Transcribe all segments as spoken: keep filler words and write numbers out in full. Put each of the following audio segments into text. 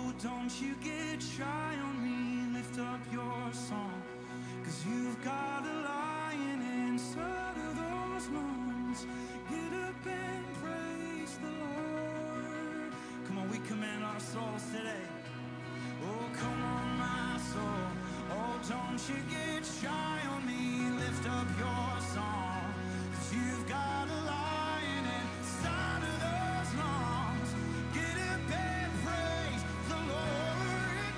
don't you get shy on me, lift up your song, 'cause you've got a lion inside of those lungs. Get up and praise the Lord. Come on, we command our souls today. Oh, come on, my soul. Oh, don't you get shy on me, lift up your song, 'cause you've got a lion inside of those lungs. Get up and praise the Lord.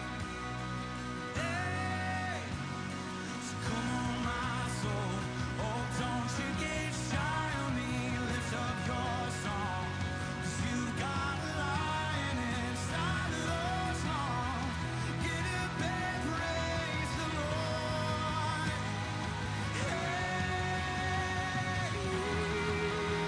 Hey, so come on, my soul. Oh, don't you get shy on me, lift up your song, 'cause you've got a lion inside of those lungs. Get up and praise the Lord. Hey,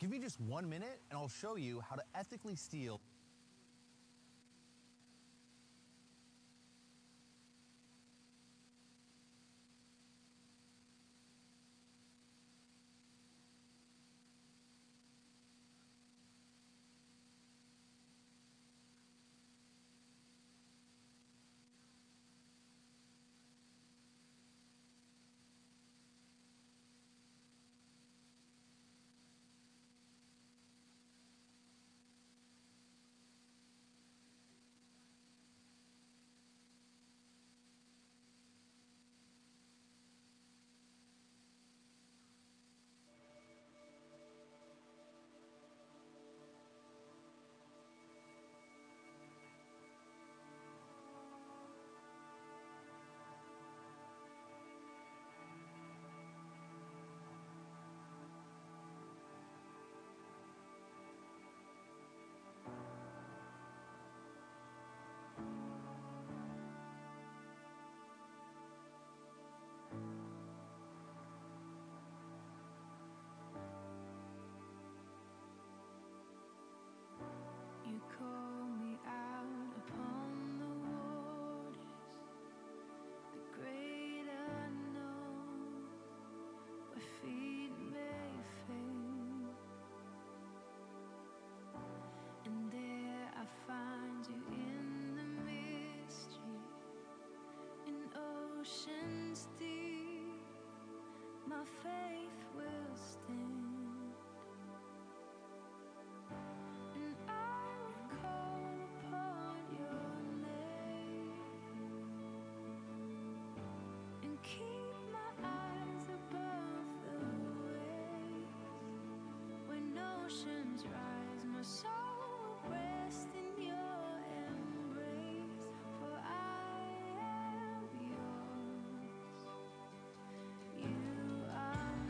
Give me just one minute and I'll show you how to ethically steal. You call me out upon the waters, the great unknown, where feet may fail. And there I find you in the mystery, in oceans deep, my faith will stand. Rise, my soul will rest in your embrace, for I am yours. You are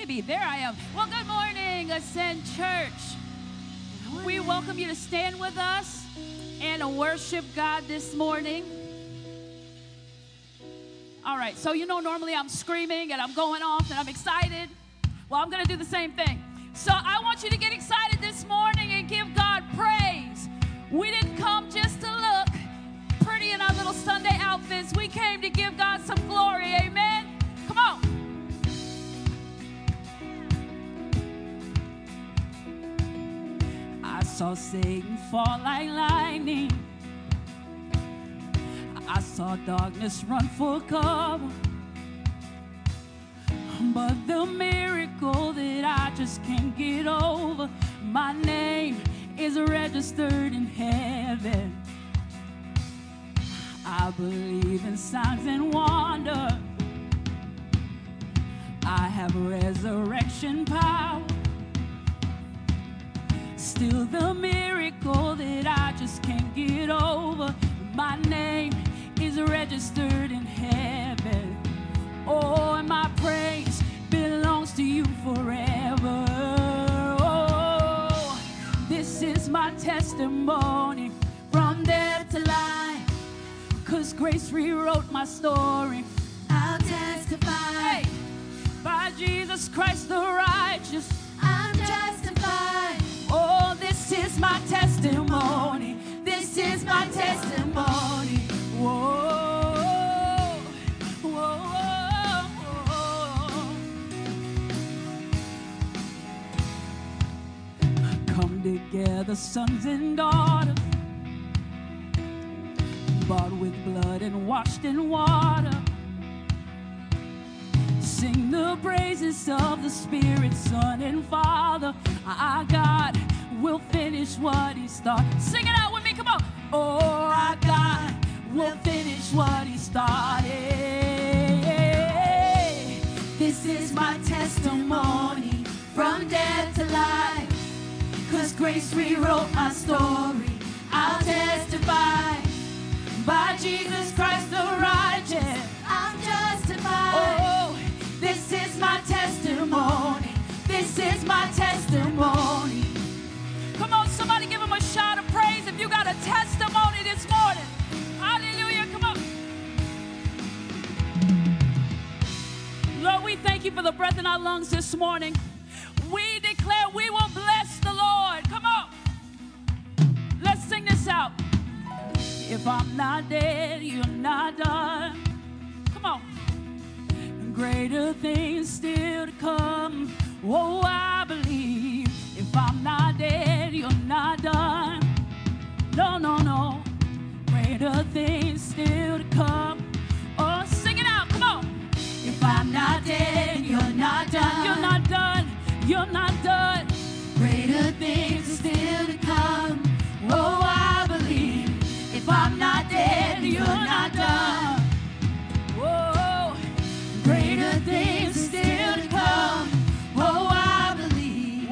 maybe. There I am. Well, good morning, Ascend Church. We welcome you to stand with us and worship God this morning. All right, so you know normally I'm screaming and I'm going off and I'm excited. Well, I'm going to do the same thing. So I want you to get excited this morning and give God praise. We didn't come just to look pretty in our little Sunday outfits. We came to give God some glory. Amen. Come on. I saw Satan fall like lightning. I saw darkness run for cover. But the miracle that I just can't get over, my name is registered in heaven. I believe in signs and wonders. I have resurrection power. Still the miracle that I just can't get over, my name is registered in heaven. Oh, and my praise belongs to you forever. Oh, this is my testimony from death to life, 'cause grace rewrote my story. I'll testify. Hey, by Jesus Christ the righteous, I'm justified. Oh, this is my testimony. This is my testimony. Whoa, whoa, whoa. Come together, sons and daughters, bought with blood and washed in water. Sing the praises of the Spirit, Son, and Father. Our God will finish what He started. Sing it out with me, come on. Oh, our God will finish what He started. This is my testimony from death to life, 'cause grace rewrote my story. I'll testify. By Jesus Christ the righteous, I'm justified. Oh, this is my testimony. This is my testimony. Come on, somebody give Him a shout of praise if you got a testimony this morning. Hallelujah, come on. Lord, we thank you for the breath in our lungs this morning. We declare we will bless the Lord. Come on. Let's sing this out. If I'm not dead, you're not done. Come on. Greater things still to come. Oh, I believe. If I'm not dead, you're not done. No, no, no. Greater things still to come. Oh, sing it out. Come on. If I'm not dead, you're not done. You're not done. You're not done. Greater things still to come. Oh, I believe. If I'm not dead, you're not done. Whoa, greater things still to come. Oh, I believe.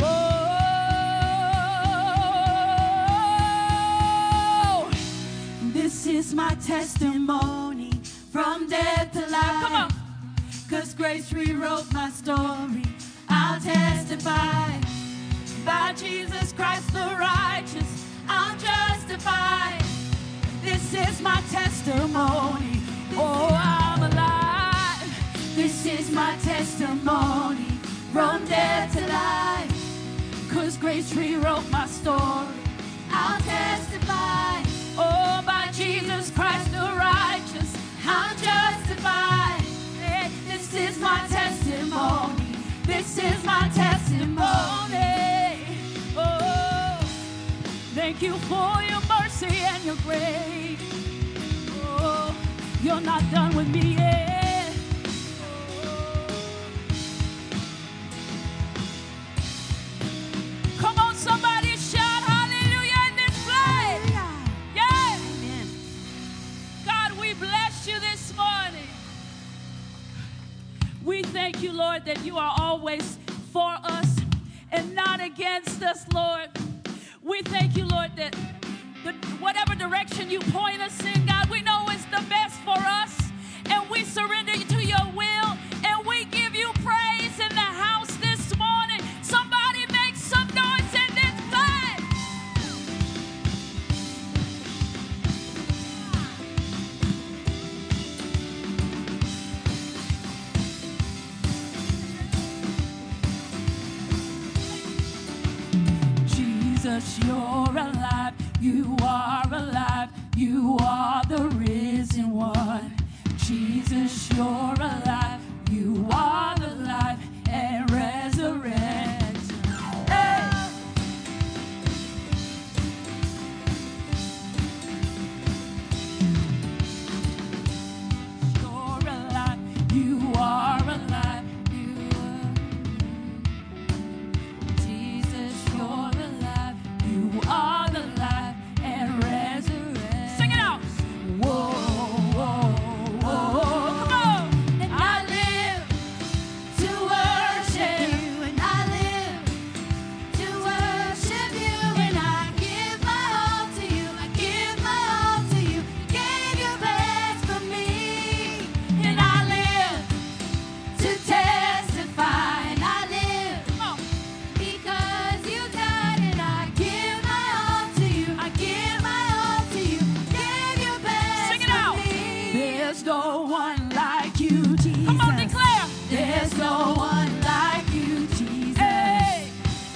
Whoa, this is my testimony from death to life. Come on. 'Cause grace rewrote my story. I'll testify. By Jesus Christ the righteous, I'm justified. This is my testimony. Oh, I'm alive. This is my testimony from death to life. 'Cause grace rewrote my story. I'll testify. Oh, by Jesus Christ the righteous, I'm justified. Hey, this is my testimony. This is my testimony. Oh, thank you for your mercy and your grace. Oh, you're not done with me yet. Oh. Come on, somebody shout hallelujah in this place. Yes. Amen. God, we bless you this morning. We thank you, Lord, that you are always for us and not against us, Lord. We thank you, Lord, that the, whatever direction you point us in, God, we know it's the best for us, and we surrender to your will, and we give you praise in the house this Jesus, you're alive. You are alive. You are the risen one. Jesus, you're alive. You are the life and resurrection. Hey! You're alive. You are alive. You are. Jesus, you're alive. You are the life and resurrection. Sing it out. Whoa, whoa, whoa. Come on. And I live to worship you, and I live to worship you, and I give my all to you. I give my all to you. You gave your best for me, and I live to testify, and I live because you died, and I give my all to you. I give my all to you. Gave your best Sing it for out. Me. There's no one like you, Jesus. Come on, declare. There's no one like you, Jesus. Hey.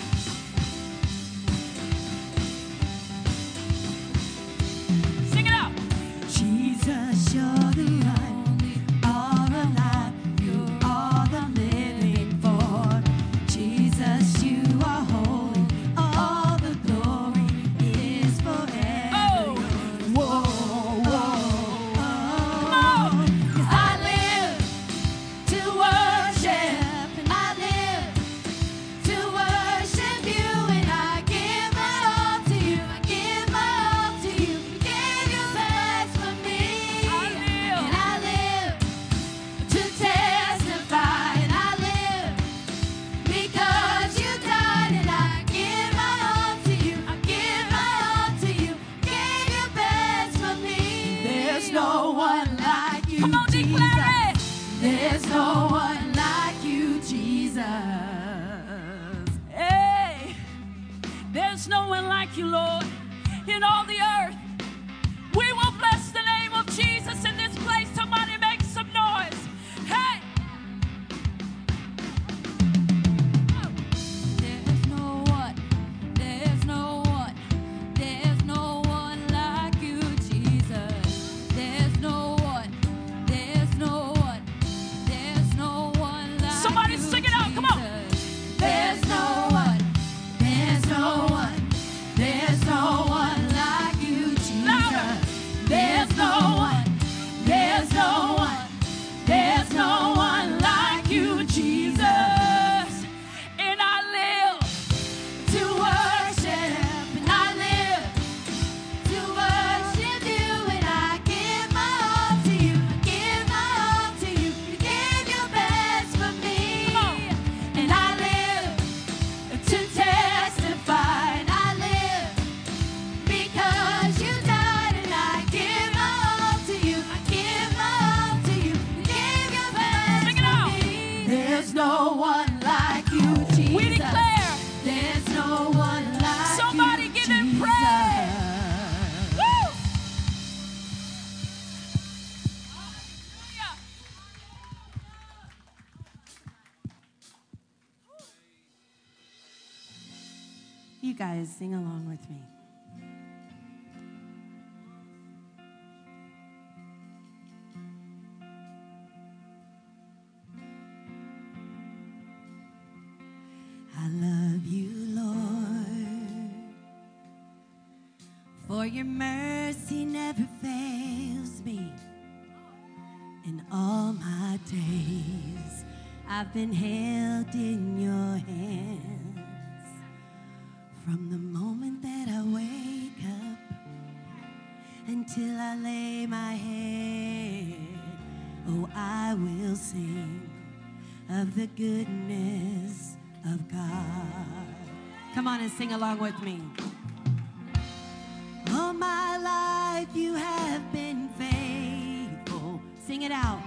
Sing it out. Jesus, you're the one, all alive. You are the living form. Jesus, you are holy. All the glory is forever. Oh. Whoa, whoa, come on. 'Cause I live to worship, and I live to worship you, and I give my all to you. I give my all to you. You gave your best for me, and I live to testify, and I live because you died, and I give my all to you. I give my all to you. Gave your best for me. There's no one like you, Come on, Jesus. Declare it. There's no one like you, Jesus. Hey, there's no one like you, Lord, in all the earth. We will bless the name of Jesus in this place. Somebody make some noise. Hey. There's no one, there's no one, there's no one like you, Jesus. There's no one, there's no one, there's no one like Somebody you, sing it out, come on. Jesus. There's no one, there's no one, there's no one like you, Jesus. Louder. There's no one, there's no one, there's no one like you, Jesus. And I live to worship, and I live to worship you, and I give my all to you. I give my all to you. You gave your best for me, and I live to testify, and I live because you died, and I give my all to you. I give my all to you. You gave your best Sing it for out. Me. There's no one like you, Jesus. We declare. There's no one like Somebody you, give him Jesus. Praise. Woo! Hallelujah. You guys sing along with me. I love you, Lord, for your mercy never fails me. In all my days, I've been held in your hands. From the moment that I wake up until I lay my head, oh, I will sing of the goodness of God. Come on and sing along with me. All my life you have been faithful. Sing it out.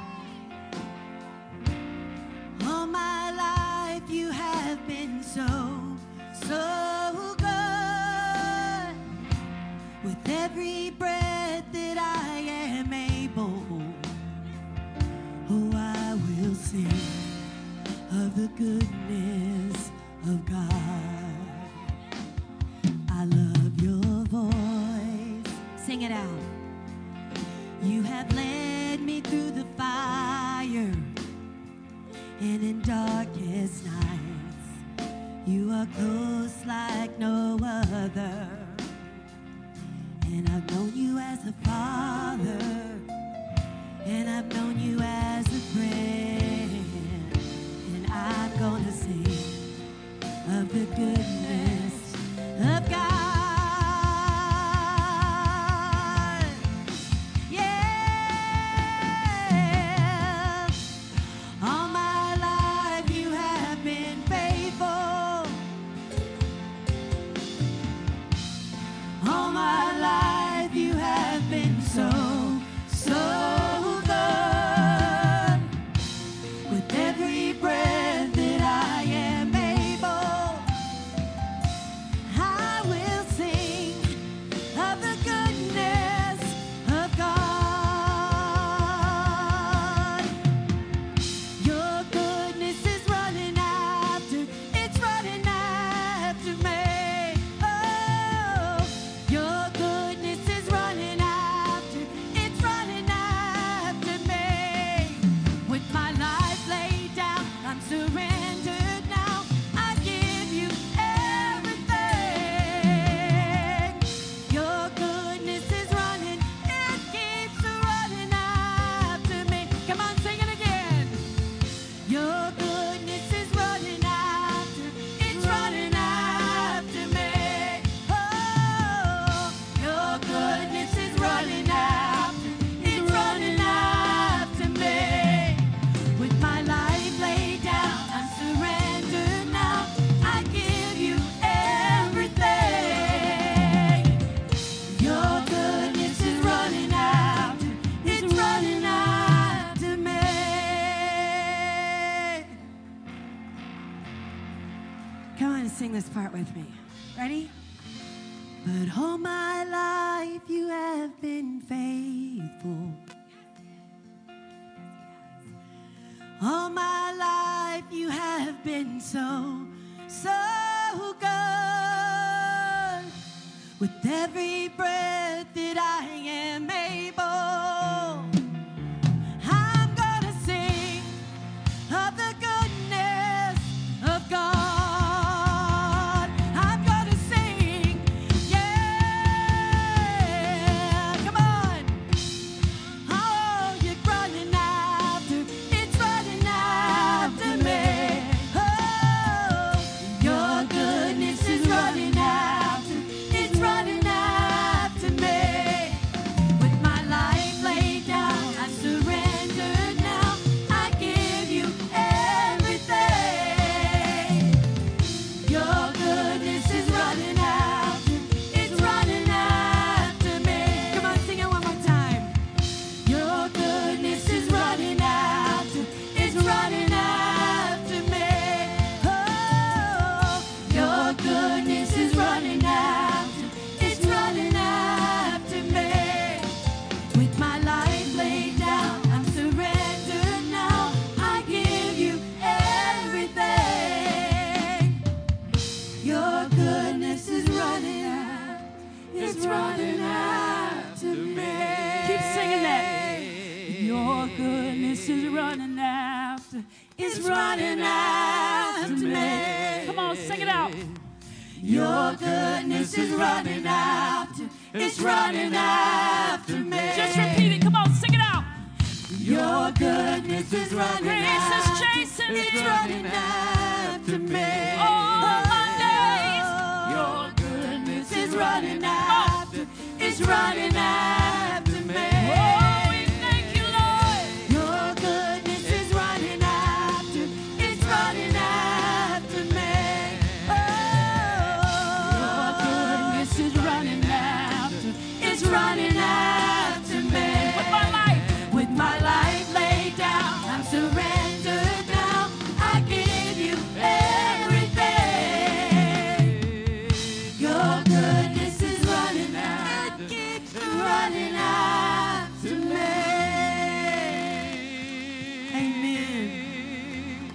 All my life you have been so, so good. With every breath that I am able, oh, I will sing of the goodness of God. I sing it out. You have led me through the fire, and in darkest nights, you are close like no other. And I've known you as a father, and I've known you as a friend, and I'm gonna sing of the goodness of God. Sing this part with me. Ready? But all my life you have been faithful. All my life you have been so, so good. With every breath that I am able, I'm gonna sing of the goodness of God. It's running after me. Come on, sing it out. Your goodness is running after, it's running after me. Just repeat it. Come on, sing it out. Your goodness is running after, grace is chasing me. It's running after me. All my days. Your goodness is running after, it's running after me. Oh, we thank you, Lord. Your goodness is running after, it's running after me. Oh, your goodness is running after, it's running after me. With my life, with my life laid down, I'm surrendered now. I give you everything. Your goodness is running out, it keeps running after me. Amen.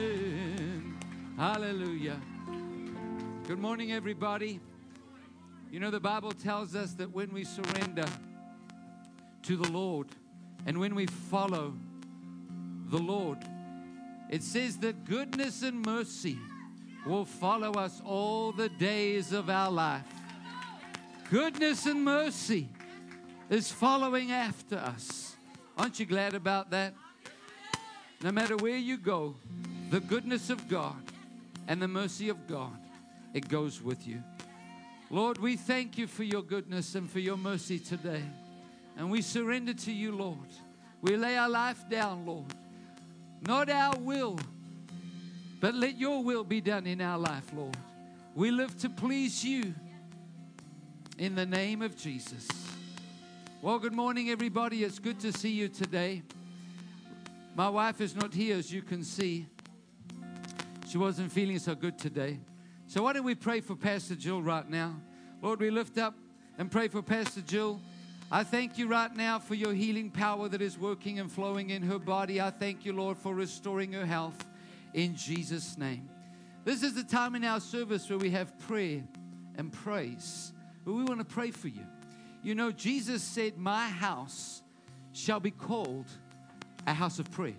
Amen. Hallelujah. Good morning, everybody. You know, the Bible tells us that when we surrender to the Lord and when we follow the Lord, it says that goodness and mercy will follow us all the days of our life. Goodness and mercy is following after us. Aren't you glad about that? No matter where you go, the goodness of God and the mercy of God, it goes with you. Lord, we thank you for your goodness and for your mercy today. And we surrender to you, Lord. We lay our life down, Lord. Not our will, but let your will be done in our life, Lord. We live to please you in the name of Jesus. Well, good morning, everybody. It's good to see you today. My wife is not here, as you can see. She wasn't feeling so good today. So why don't we pray for Pastor Jill right now? Lord, we lift up and pray for Pastor Jill. I thank you right now for your healing power that is working and flowing in her body. I thank you, Lord, for restoring her health in Jesus' name. This is the time in our service where we have prayer and praise. But we want to pray for you. You know, Jesus said, my house shall be called a house of prayer.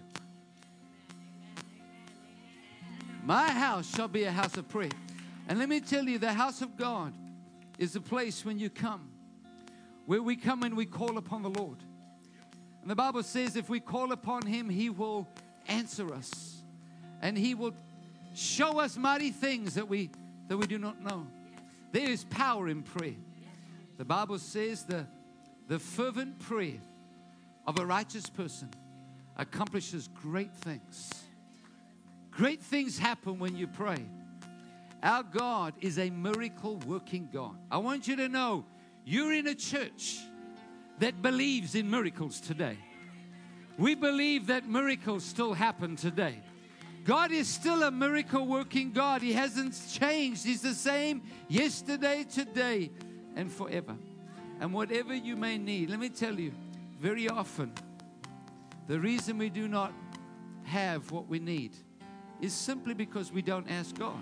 My house shall be a house of prayer. And let me tell you, the house of God is a place when you come, where we come and we call upon the Lord. And the Bible says if we call upon Him, He will answer us. And He will show us mighty things that we, that we do not know. There is power in prayer. The Bible says the, the fervent prayer of a righteous person accomplishes great things. Great things happen when you pray. Our God is a miracle working God. I want you to know you're in a church that believes in miracles today. We believe that miracles still happen today. God is still a miracle working God. He hasn't changed. He's the same yesterday, today, and forever. And whatever you may need, let me tell you, very often, the reason we do not have what we need is simply because we don't ask God.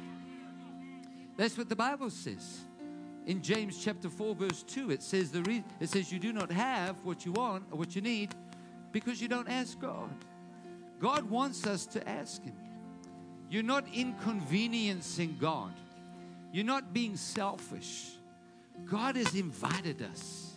That's what the Bible says. In James chapter four, verse two, it says, the re- it says you do not have what you want or what you need because you don't ask God. God wants us to ask Him. You're not inconveniencing God. You're not being selfish. God has invited us.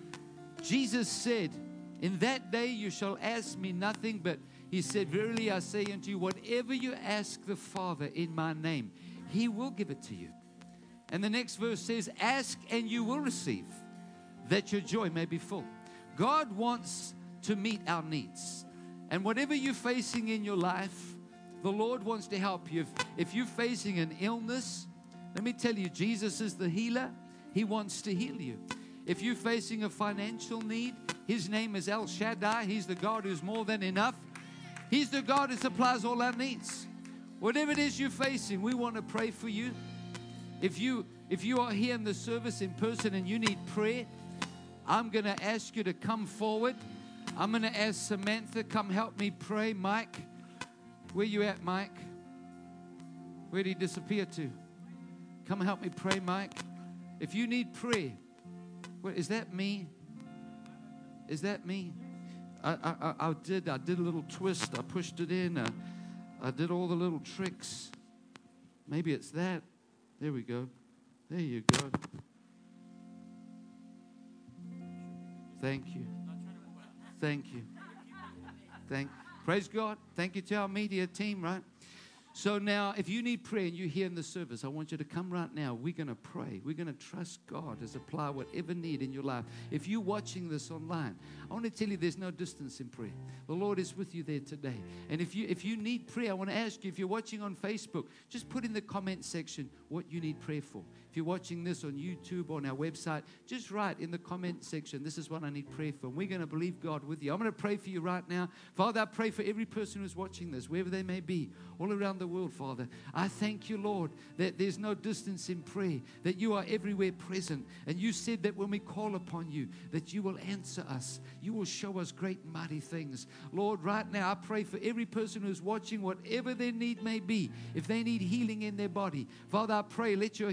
Jesus said, in that day you shall ask me nothing, but He said, verily I say unto you, whatever you ask the Father in my name, He will give it to you. And the next verse says, ask and you will receive, that your joy may be full. God wants to meet our needs. And whatever you're facing in your life, the Lord wants to help you. If, if you're facing an illness, let me tell you, Jesus is the healer. He wants to heal you. If you're facing a financial need, His name is El Shaddai. He's the God who's more than enough. He's the God who supplies all our needs. Whatever it is you're facing, we want to pray for you. If you if you are here in the service in person and you need prayer, I'm going to ask you to come forward. I'm going to ask Samantha, come help me pray. Mike, where you at, Mike? Where did he disappear to? Come help me pray, Mike. If you need prayer, what, is that me? Is that me? I, I, I did I did a little twist. I pushed it in. Uh, I did all the little tricks. Maybe it's that. There we go. There you go. Thank you. Thank you. Thank. Praise God. Thank you to our media team, right? So now, if you need prayer and you're here in the service, I want you to come right now. We're going to pray. We're going to trust God to supply whatever need in your life. If you're watching this online, I want to tell you there's no distance in prayer. The Lord is with you there today. And if you if you need prayer, I want to ask you, if you're watching on Facebook, just put in the comment section what you need prayer for. If you're watching this on YouTube or on our website, just write in the comment section, this is what I need prayer for. And we're going to believe God with you. I'm going to pray for you right now. Father, I pray for every person who's watching this, wherever they may be, all around the world, Father. I thank you, Lord, that there's no distance in prayer, that you are everywhere present. And you said that when we call upon you, that you will answer us. You will show us great mighty things. Lord, right now, I pray for every person who's watching, whatever their need may be. If they need healing in their body, Father, I pray, let your healing power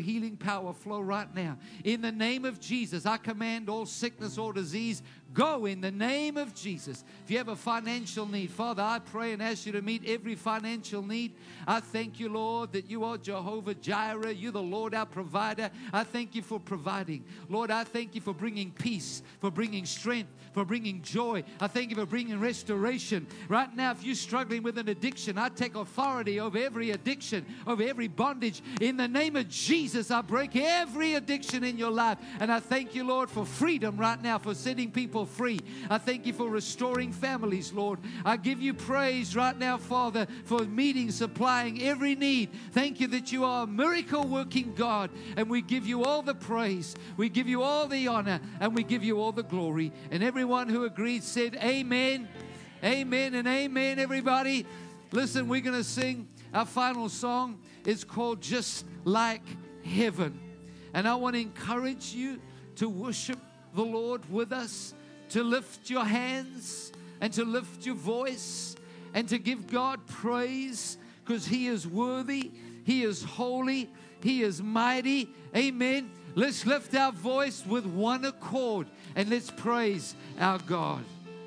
power flow right now. In the name of Jesus, I command all sickness or disease, go in the name of Jesus. If you have a financial need, Father, I pray and ask you to meet every financial need. I thank you, Lord, that you are Jehovah Jireh. You're the Lord, our provider. I thank you for providing. Lord, I thank you for bringing peace, for bringing strength, for bringing joy. I thank you for bringing restoration. Right now, if you're struggling with an addiction, I take authority over every addiction, over every bondage. In the name of Jesus, I break every addiction in your life. And I thank you, Lord, for freedom right now, for setting people free. I thank you for restoring families, Lord. I give you praise right now, Father, for meeting, supplying every need. Thank you that you are a miracle-working God, and we give you all the praise. We give you all the honor, and we give you all the glory. And everyone who agreed said amen, amen, and amen, everybody. Listen, we're going to sing our final song. It's called Just Like Heaven. And I want to encourage you to worship the Lord with us, to lift your hands and to lift your voice and to give God praise, because He is worthy, He is holy, He is mighty. Amen. Let's lift our voice with one accord and let's praise our God.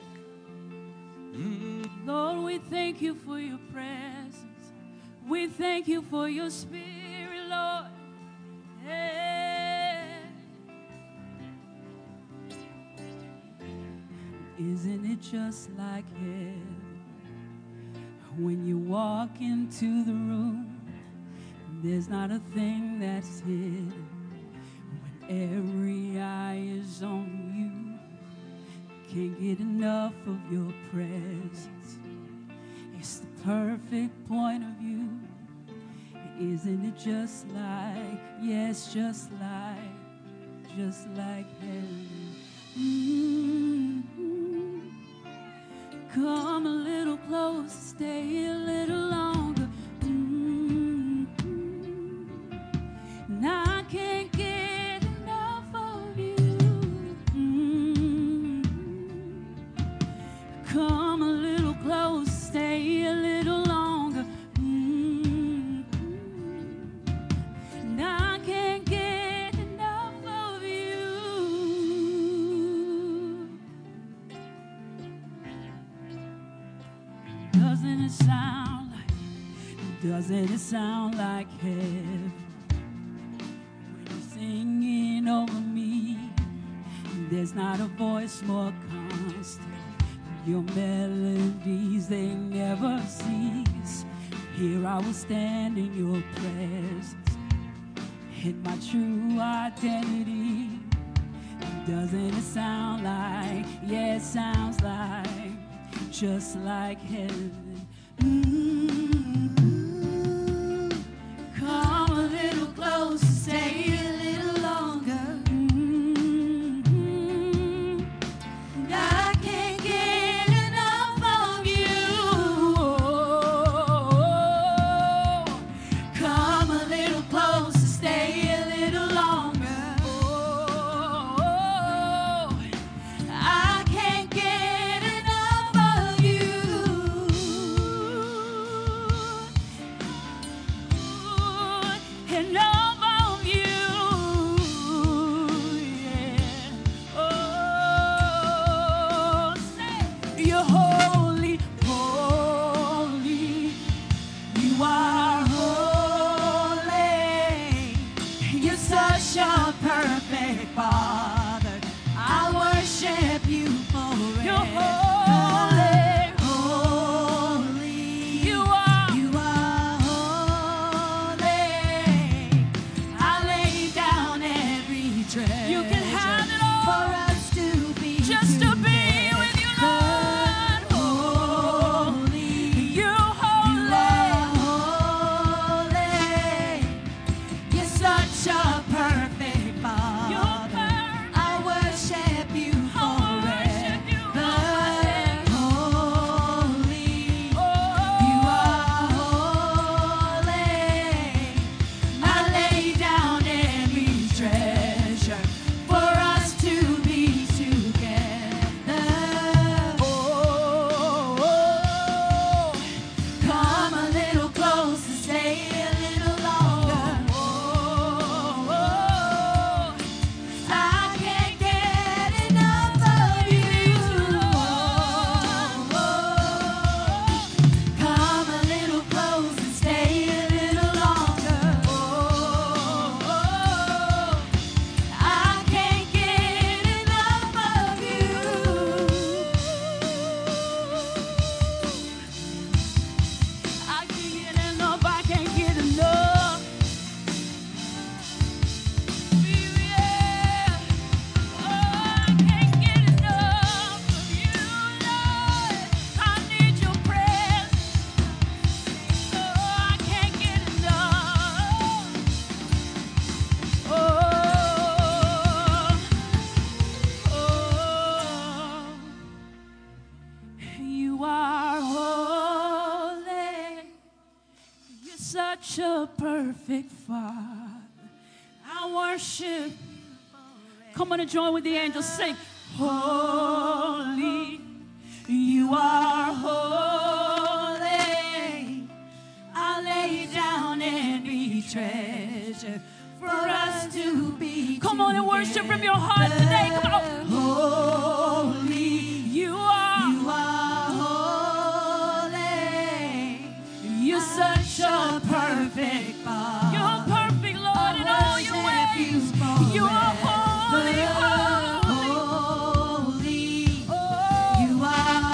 Mm. Lord, we thank you for your presence. We thank you for your spirit, Lord. Hey. Isn't it just like heaven when you walk into the room? There's not a thing that's hidden when every eye is on you. Can't get enough of your presence. It's the perfect point of view. Isn't it just like, yes, just like, just like heaven? Mm-hmm. Come a little closer, stay a little longer. Mm-hmm. And I can't get enough of you. Mm-hmm. Come a little closer, stay a little longer. Mm-hmm. And I can't get enough of you. Doesn't it sound like, doesn't it sound like heaven when you're singing over me? There's not a voice more constant. Your melodies, they never cease. Here I will stand in your presence, in my true identity. Doesn't it sound like, yeah, it sounds like, just like heaven. Mm-hmm. Come a little closer, stay a little longer. Mm-hmm. I can't get enough of you. Come a little closer, stay a little longer. I can't get enough of you. Enough of you. Yeah. Oh, say you're holy, holy. You are holy. You're such a perfect Father. I worship you forever. You're holy, holy. You are, you are holy. I lay down every treasure. You can have it all for us to be just to be with you, Lord. Holy, you're holy. You're such a perfect Father. You're perfect. I worship you forever. Holy, you are holy. I lay down every treasure for such a perfect Father. I worship. Come on and join with the angels. Sing, holy, you are holy. I lay down any treasure for us to be. Come on and worship from your heart today. Come on. Holy, you are. You are holy. You're such a perfect Father. You're perfect, Lord, in all your ways. You are holy, holy. You are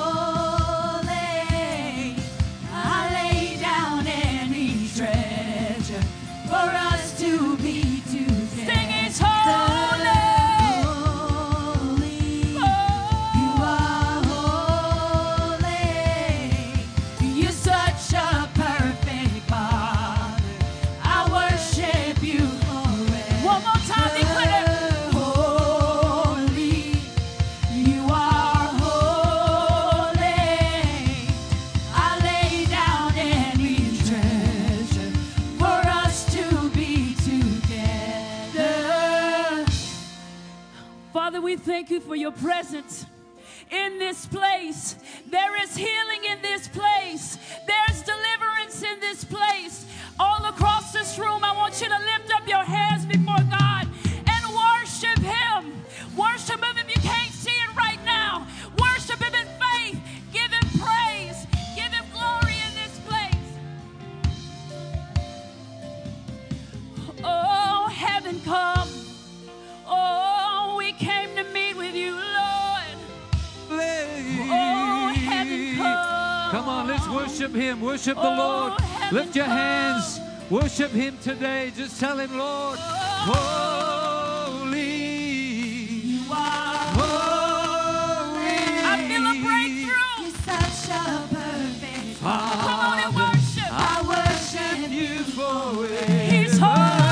holy. I lay down any treasure for us to be together. Sing it's holy. Holy. You are holy. You're such a perfect Father. I worship you forever. One more time, declare. Holy. You are holy. I lay down any treasure for us to be together. Father, we thank you for your presence in this place. There is healing in this place. There's deliverance in this place. All across this room, I want you to lift up your hands before God and worship him. Worship him if you can't see it right now. Worship him in faith. Give him praise. Give him glory in this place. Oh, heaven come. Oh, we came to meet with you, Lord. Oh, heaven come. Come on, let's worship him. Worship the Oh, Lord. heaven Lift your come. hands. Worship him today. Just tell him, Lord, holy. You are. Holy. I feel a breakthrough. You're such a perfect Father. Come on and worship. I worship You forever. He's holy.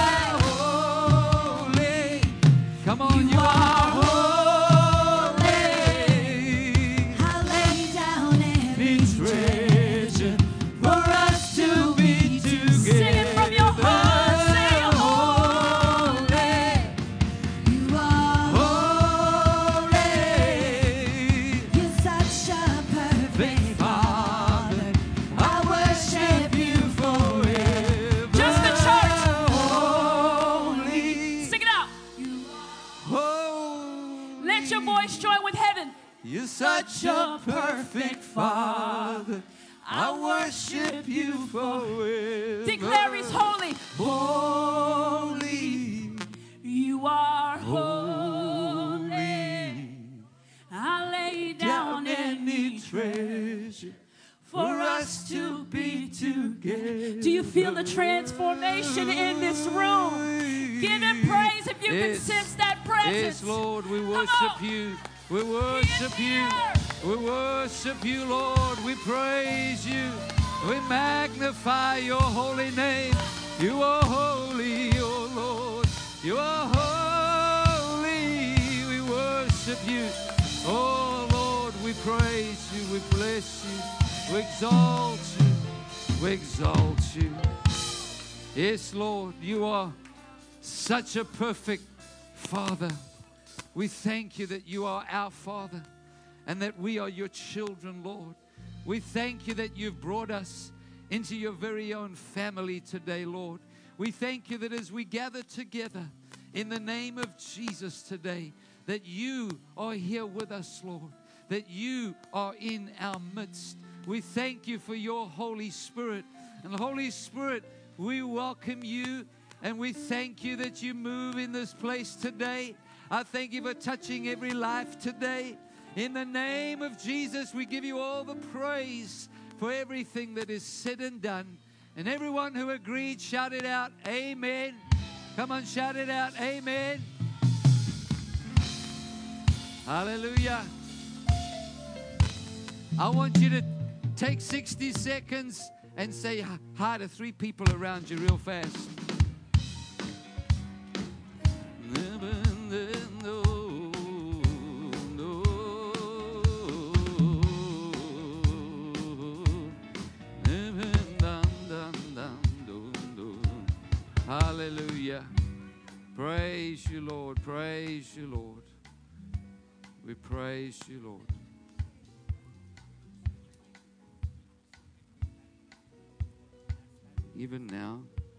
Holy. Come on, you, You are are holy. I lay down every treasure for us to be together. Sing it from your heart. Sing holy. You are holy. You're such a perfect Father. I worship you forever. Just the church. Holy. Sing it out. Holy. Let your voice join with heaven. You're such a perfect Father. I worship you forever. Declare he's holy. Holy. You are holy. I lay down any treasure for us to be together. Do you feel the transformation in this room? Give him praise if you can Yes. sense that presence. Yes, Lord, we on. worship you. We worship He is you. here. We worship you, Lord. We praise you. We magnify your holy name. You are holy, oh Lord. You are holy. We worship you. Oh Lord, we praise you. We bless you. We exalt you. We exalt you. Yes, Lord, you are such a perfect Father. We thank you that you are our Father and that we are your children, Lord. We thank you that you've brought us into your very own family today, Lord. We thank you that as we gather together in the name of Jesus today, that you are here with us, Lord, that you are in our midst. We thank you for your Holy Spirit. And Holy Spirit, we welcome you and we thank you that you move in this place today. I thank you for touching every life today. In the name of Jesus, we give you all the praise for everything that is said and done. And everyone who agreed, shout it out, amen. Come on, shout it out, amen. Hallelujah. I want you to take sixty seconds and say hi to three people around you real fast. praise you, Lord. Praise you, Lord. We praise you, Lord. Even now.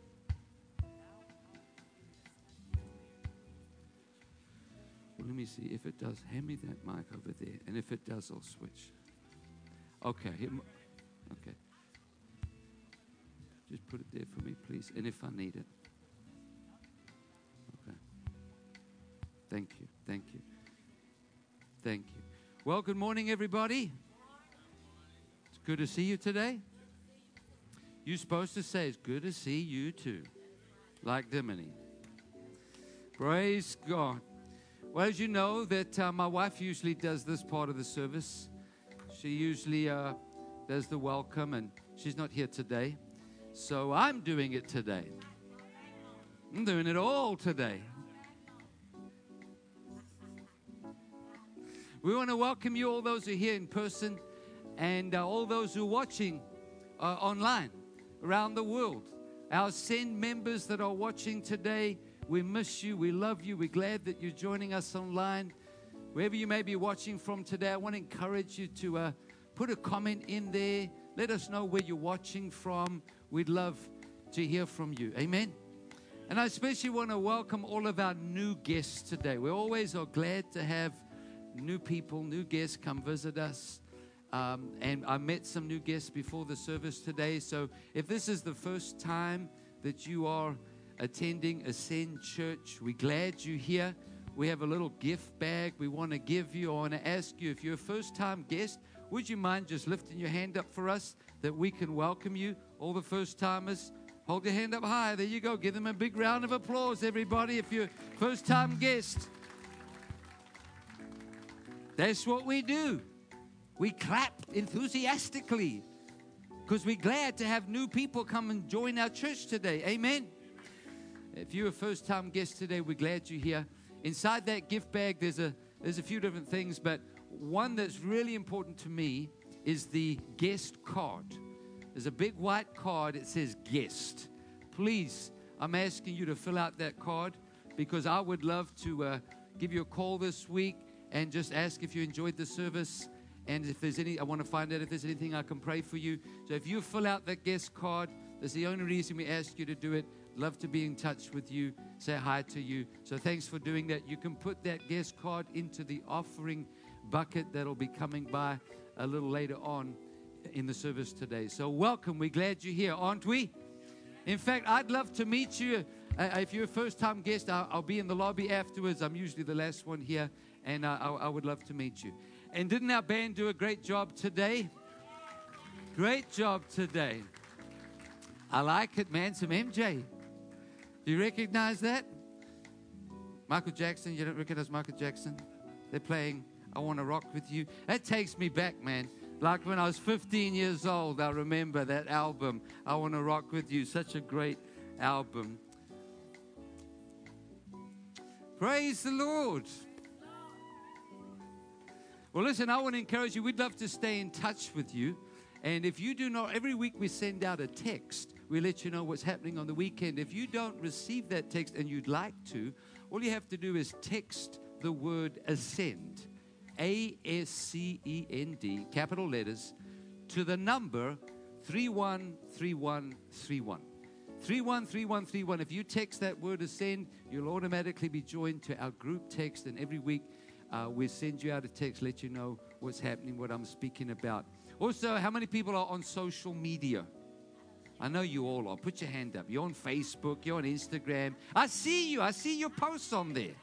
Well, let me see if it does. Hand me that mic over there. And if it does, I'll switch. Okay. Okay. Just put it there for me, please. And if I need it. Okay. Thank you. Thank you. Thank you. Well, good morning, everybody. It's good to see you today. You're supposed to say, it's good to see you too. Like Dimony. Praise God. Well, as you know, that uh, my wife usually does this part of the service. She usually uh, does the welcome, and she's not here today. So I'm doing it today. I'm doing it all today. We want to welcome you, all those who are here in person, and uh, all those who are watching uh, online around the world. Our Send members that are watching today, we miss you. We love you. We're glad that you're joining us online. Wherever you may be watching from today, I want to encourage you to uh, put a comment in there. Let us know where you're watching from. We'd love to hear from you. Amen. And I especially want to welcome all of our new guests today. We always are glad to have new people, new guests come visit us. Um, and I met some new guests before the service today. So if this is the first time that you are attending Ascend Church, we're glad you're here. We have a little gift bag we want to give you. I want to ask you, if you're a first-time guest, would you mind just lifting your hand up for us that we can welcome you? All the first-timers, hold your hand up high. There you go. Give them a big round of applause, everybody, if you're a first-time guest. That's what we do. We clap enthusiastically because we're glad to have new people come and join our church today. Amen. If you're a first-time guest today, we're glad you're here. Inside that gift bag, there's a there's a few different things, but one that's really important to me is the guest card. There's a big white card. It says guest. Please, I'm asking you to fill out that card because I would love to uh, give you a call this week and just ask if you enjoyed the service. And if there's any, I want to find out if there's anything I can pray for you. So if you fill out that guest card, that's the only reason we ask you to do it. Love to be in touch with you, say hi to you. So thanks for doing that. You can put that guest card into the offering bucket that'll be coming by a little later on in the service today. So welcome. We're glad you're here, aren't we? In fact, I'd love to meet you. Uh, if you're a first-time guest, I'll, I'll be in the lobby afterwards. I'm usually the last one here, and uh, I, I would love to meet you. And didn't our band do a great job today? Great job today. I like it, man. Some M J. Do you recognize that? Michael Jackson. You don't recognize Michael Jackson? They're playing I Want to Rock With You. That takes me back, man. Like when I was fifteen years old, I remember that album, I Want to Rock With You. Such a great album. Praise the Lord. Well, listen, I want to encourage you. We'd love to stay in touch with you. And if you do not, every week we send out a text. We let you know what's happening on the weekend. If you don't receive that text and you'd like to, all you have to do is text the word ASCEND, A S C E N D, capital letters, to the number three one three one three one. three one three one three one. If you text that word ASCEND, you'll automatically be joined to our group text. And every week, Uh, we send you out a text, let you know what's happening, what I'm speaking about. Also, how many people are on social media? I know you all are. Put your hand up. You're on Facebook. You're on Instagram. I see you. I see your posts on there.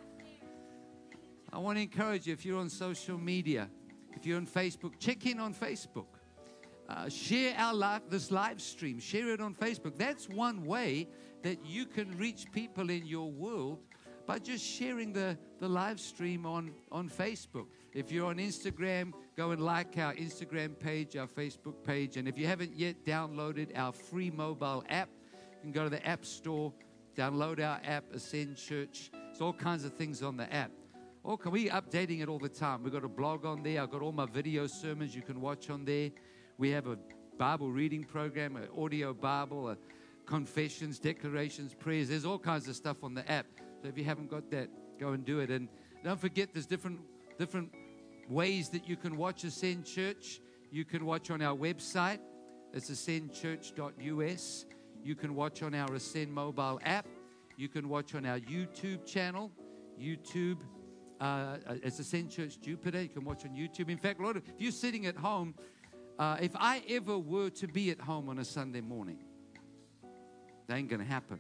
I want to encourage you, if you're on social media, if you're on Facebook, check in on Facebook. Uh, share our live, this live stream. Share it on Facebook. That's one way that you can reach people in your world, by just sharing the, the live stream on, on Facebook. If you're on Instagram, go and like our Instagram page, our Facebook page. And if you haven't yet downloaded our free mobile app, you can go to the App Store, download our app, Ascend Church. There's all kinds of things on the app. Oh, can we updating it all the time? We've got a blog on there. I've got all my video sermons you can watch on there. We have a Bible reading program, an audio Bible, a confessions, declarations, prayers. There's all kinds of stuff on the app. So if you haven't got that, go and do it. And don't forget, there's different different ways that you can watch Ascend Church. You can watch on our website. It's ascend church dot U S. You can watch on our Ascend mobile app. You can watch on our YouTube channel. YouTube, uh, it's Ascend Church Jupiter. You can watch on YouTube. In fact, a lot of, if you're sitting at home, uh, if I ever were to be at home on a Sunday morning, that ain't going to happen.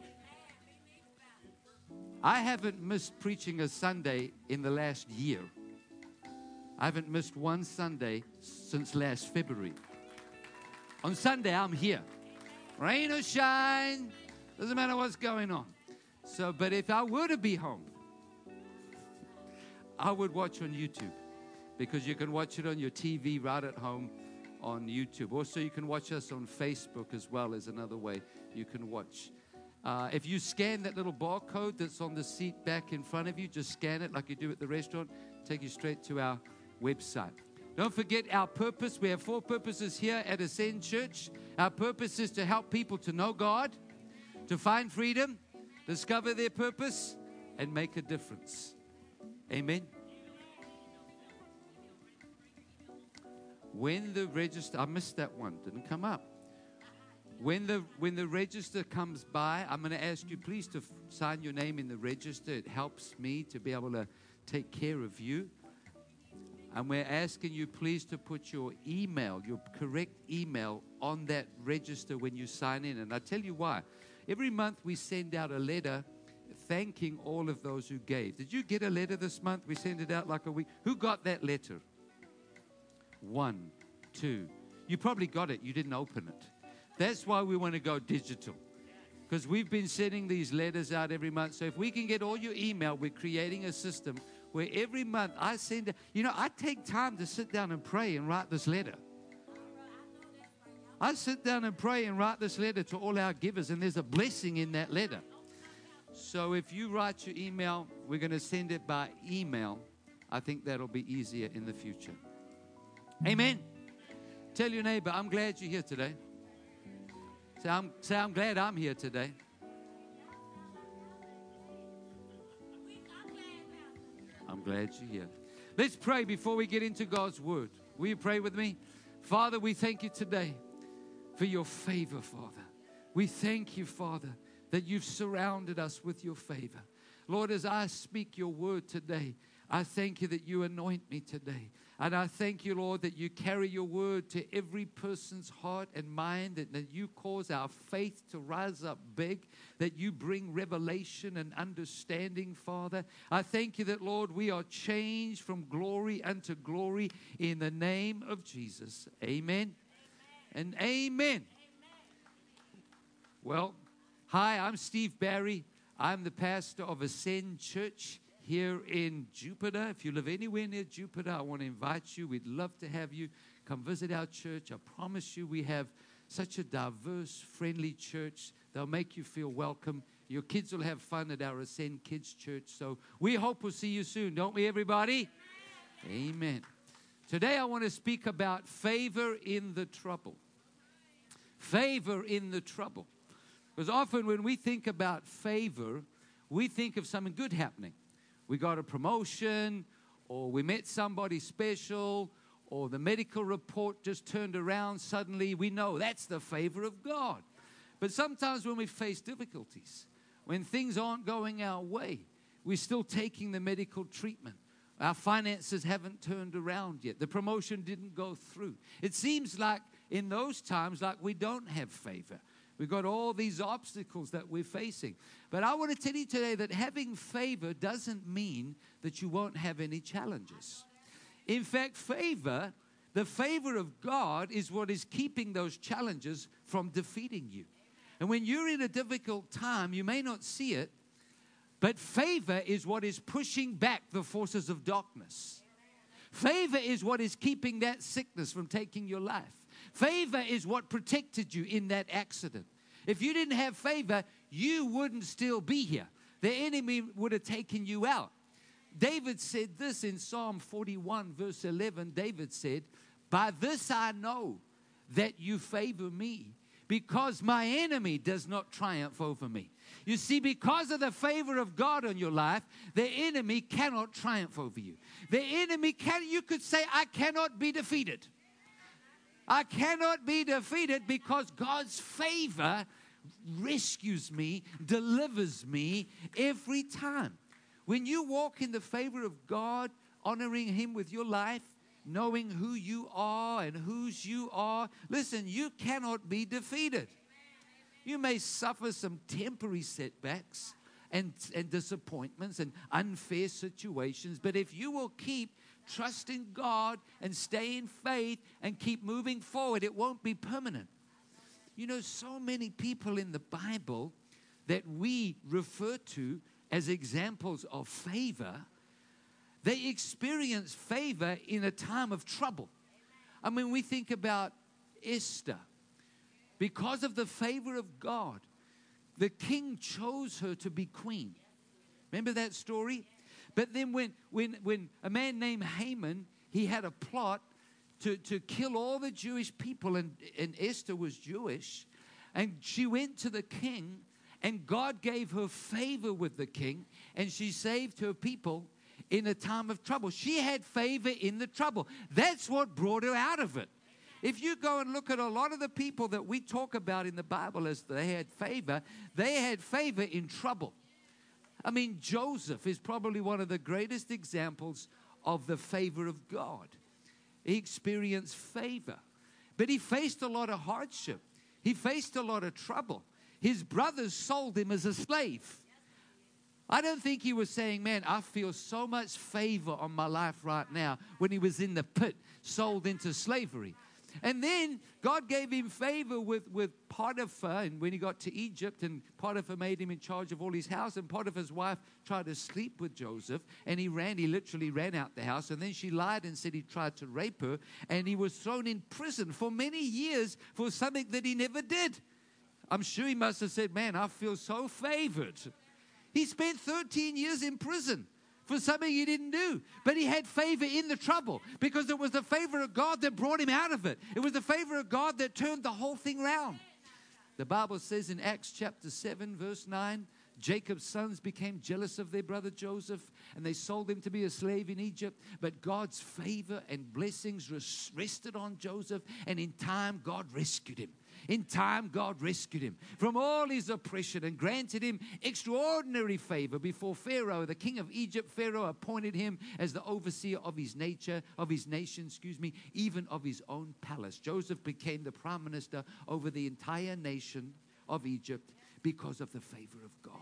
I haven't missed preaching a Sunday in the last year. I haven't missed one Sunday since last February. On Sunday, I'm here. Rain or shine, doesn't matter what's going on. So, but if I were to be home, I would watch on YouTube, because you can watch it on your T V right at home on YouTube. Also, you can watch us on Facebook as well, as another way you can watch. Uh, if you scan that little barcode that's on the seat back in front of you, just scan it like you do at the restaurant, take you straight to our website. Don't forget our purpose. We have four purposes here at Ascend Church. Our purpose is to help people to know God, to find freedom, discover their purpose, and make a difference. Amen. When the register, I missed that one, didn't come up. When the when the register comes by, I'm going to ask you please to f- sign your name in the register. It helps me to be able to take care of you. And we're asking you please to put your email, your correct email, on that register when you sign in. And I tell you why. Every month we send out a letter thanking all of those who gave. Did you get a letter this month? We sent it out like a week. Who got that letter? One, two. You probably got it. You didn't open it. That's why we want to go digital, because we've been sending these letters out every month. So if we can get all your email, we're creating a system where every month I send, you know, I take time to sit down and pray and write this letter. I sit down and pray and write this letter to all our givers, and there's a blessing in that letter. So if you write your email, we're going to send it by email. I think that'll be easier in the future. Amen. Tell your neighbor, I'm glad you're here today. Say I'm, say, I'm glad I'm here today. I'm glad you're here. Let's pray before we get into God's word. Will you pray with me? Father, we thank you today for your favor, Father. We thank you, Father, that you've surrounded us with your favor. Lord, as I speak your word today, I thank you that you anoint me today. And I thank you, Lord, that you carry your word to every person's heart and mind, and that you cause our faith to rise up big, that you bring revelation and understanding, Father. I thank you that, Lord, we are changed from glory unto glory in the name of Jesus. Amen, amen. And amen. Amen. Well, hi, I'm Steve Barry. I'm the pastor of Ascend Church here in Jupiter. If you live anywhere near Jupiter, I want to invite you. We'd love to have you come visit our church. I promise you we have such a diverse, friendly church. They'll make you feel welcome. Your kids will have fun at our Ascend Kids Church. So we hope we'll see you soon, don't we, everybody? Amen. Amen. Today I want to speak about favor in the trouble. Favor in the trouble. Because often when we think about favor, we think of something good happening. We got a promotion, or we met somebody special, or the medical report just turned around suddenly. We know that's the favor of God. But sometimes when we face difficulties, when things aren't going our way, we're still taking the medical treatment. Our finances haven't turned around yet. The promotion didn't go through. It seems like in those times, like we don't have favor. We've got all these obstacles that we're facing. But I want to tell you today that having favor doesn't mean that you won't have any challenges. In fact, favor, the favor of God is what is keeping those challenges from defeating you. And when you're in a difficult time, you may not see it, but favor is what is pushing back the forces of darkness. Favor is what is keeping that sickness from taking your life. Favor is what protected you in that accident. If you didn't have favor, you wouldn't still be here. The enemy would have taken you out. David said this in Psalm forty-one, verse eleven. David said, "By this I know that you favor me, because my enemy does not triumph over me. You see, because of the favor of God on your life, the enemy cannot triumph over you. The enemy can, you could say, I cannot be defeated. I cannot be defeated because God's favor rescues me, delivers me every time. When you walk in the favor of God, honoring Him with your life, knowing who you are and whose you are, listen, you cannot be defeated. You may suffer some temporary setbacks and, and disappointments and unfair situations, but if you will keep trusting God and stay in faith and keep moving forward, it won't be permanent. You know, so many people in the Bible that we refer to as examples of favor, they experience favor in a time of trouble. I mean, we think about Esther. Because of the favor of God, the king chose her to be queen. Remember that story? But then when, when, when a man named Haman, he had a plot to, to kill all the Jewish people, and, and Esther was Jewish, and she went to the king, and God gave her favor with the king, and she saved her people in a time of trouble. She had favor in the trouble. That's what brought her out of it. If you go and look at a lot of the people that we talk about in the Bible as they had favor, they had favor in trouble. I mean, Joseph is probably one of the greatest examples of the favor of God. He experienced favor, but he faced a lot of hardship. He faced a lot of trouble. His brothers sold him as a slave. I don't think he was saying, man, I feel so much favor on my life right now, when he was in the pit, sold into slavery. And then God gave him favor with, with Potiphar, and when he got to Egypt, and Potiphar made him in charge of all his house, and Potiphar's wife tried to sleep with Joseph, and he ran, he literally ran out the house, and then she lied and said he tried to rape her, and he was thrown in prison for many years for something that he never did. I'm sure he must have said, man, I feel so favored. He spent thirteen years in prison for something he didn't do. But he had favor in the trouble because it was the favor of God that brought him out of it. It was the favor of God that turned the whole thing around. The Bible says in Acts chapter seven, verse nine, Jacob's sons became jealous of their brother Joseph, and they sold him to be a slave in Egypt. But God's favor and blessings rested on Joseph, and in time, God rescued him. In time, God rescued him from all his oppression and granted him extraordinary favor before Pharaoh, the king of Egypt. Pharaoh appointed him as the overseer of his nature, of his nation, excuse me, even of his own palace. Joseph became the prime minister over the entire nation of Egypt because of the favor of God.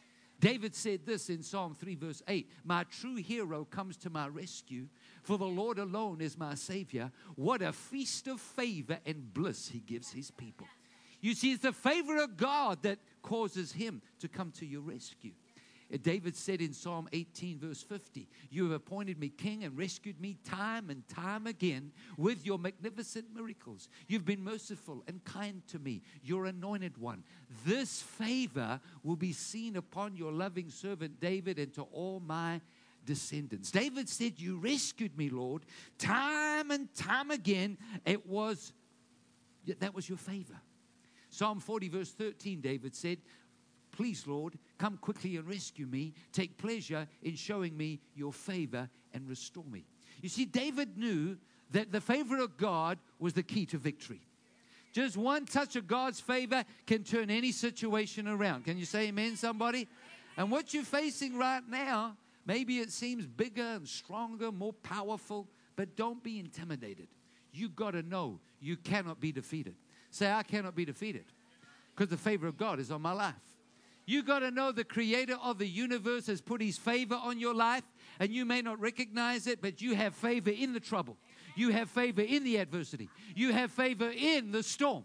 David said this in Psalm three, verse eight, my true hero comes to my rescue, for the Lord alone is my Savior. What a feast of favor and bliss He gives His people. You see, it's the favor of God that causes Him to come to your rescue. David said in Psalm eighteen, verse fifty, you have appointed me king and rescued me time and time again with your magnificent miracles. You've been merciful and kind to me, your anointed one. This favor will be seen upon your loving servant David and to all my descendants. David said, you rescued me, Lord, time and time again. It was, that was your favor. Psalm forty, verse thirteen, David said, please, Lord, come quickly and rescue me. Take pleasure in showing me your favor and restore me. You see, David knew that the favor of God was the key to victory. Just one touch of God's favor can turn any situation around. Can you say amen, somebody? And what you're facing right now, maybe it seems bigger and stronger, more powerful, but don't be intimidated. You got to know you cannot be defeated. Say, I cannot be defeated because the favor of God is on my life. You got to know the creator of the universe has put his favor on your life, and you may not recognize it, but you have favor in the trouble. You have favor in the adversity. You have favor in the storm.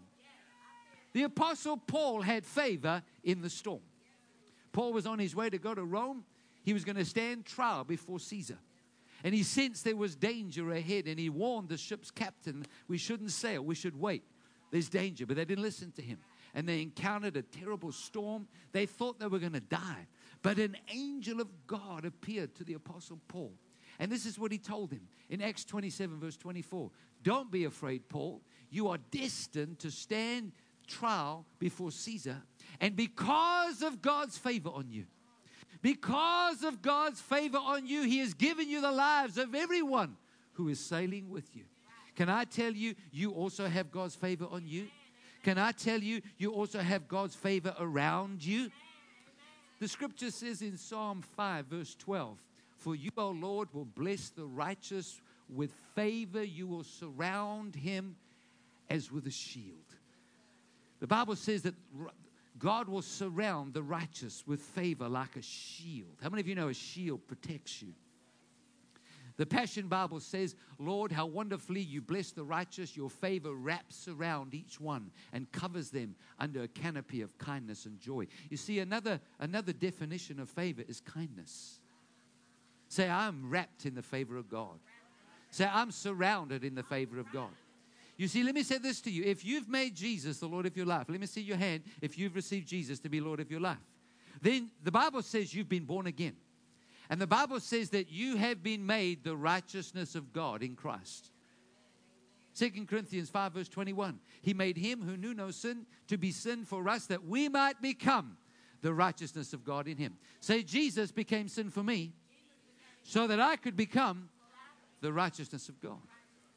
The Apostle Paul had favor in the storm. Paul was on his way to go to Rome. He was going to stand trial before Caesar. And he sensed there was danger ahead, and he warned the ship's captain, we shouldn't sail, we should wait. There's danger, but they didn't listen to him. And they encountered a terrible storm. They thought they were going to die. But an angel of God appeared to the Apostle Paul. And this is what he told him in Acts twenty-seven, verse twenty-four. Don't be afraid, Paul. You are destined to stand trial before Caesar. And because of God's favor on you, because of God's favor on you, He has given you the lives of everyone who is sailing with you. Can I tell you, you also have God's favor on you? Can I tell you, you also have God's favor around you? The scripture says in Psalm five, verse twelve, for you, O Lord, will bless the righteous with favor. You will surround him as with a shield. The Bible says that God will surround the righteous with favor like a shield. How many of you know a shield protects you? The Passion Bible says, Lord, how wonderfully you bless the righteous. Your favor wraps around each one and covers them under a canopy of kindness and joy. You see, another, another definition of favor is kindness. Say, I'm wrapped in the favor of God. Say, I'm surrounded in the favor of God. You see, let me say this to you. If you've made Jesus the Lord of your life, let me see your hand. If you've received Jesus to be Lord of your life, then the Bible says you've been born again. And the Bible says that you have been made the righteousness of God in Christ. Second Corinthians five, verse twenty-one. He made him who knew no sin to be sin for us, that we might become the righteousness of God in him. Say, Jesus became sin for me so that I could become the righteousness of God.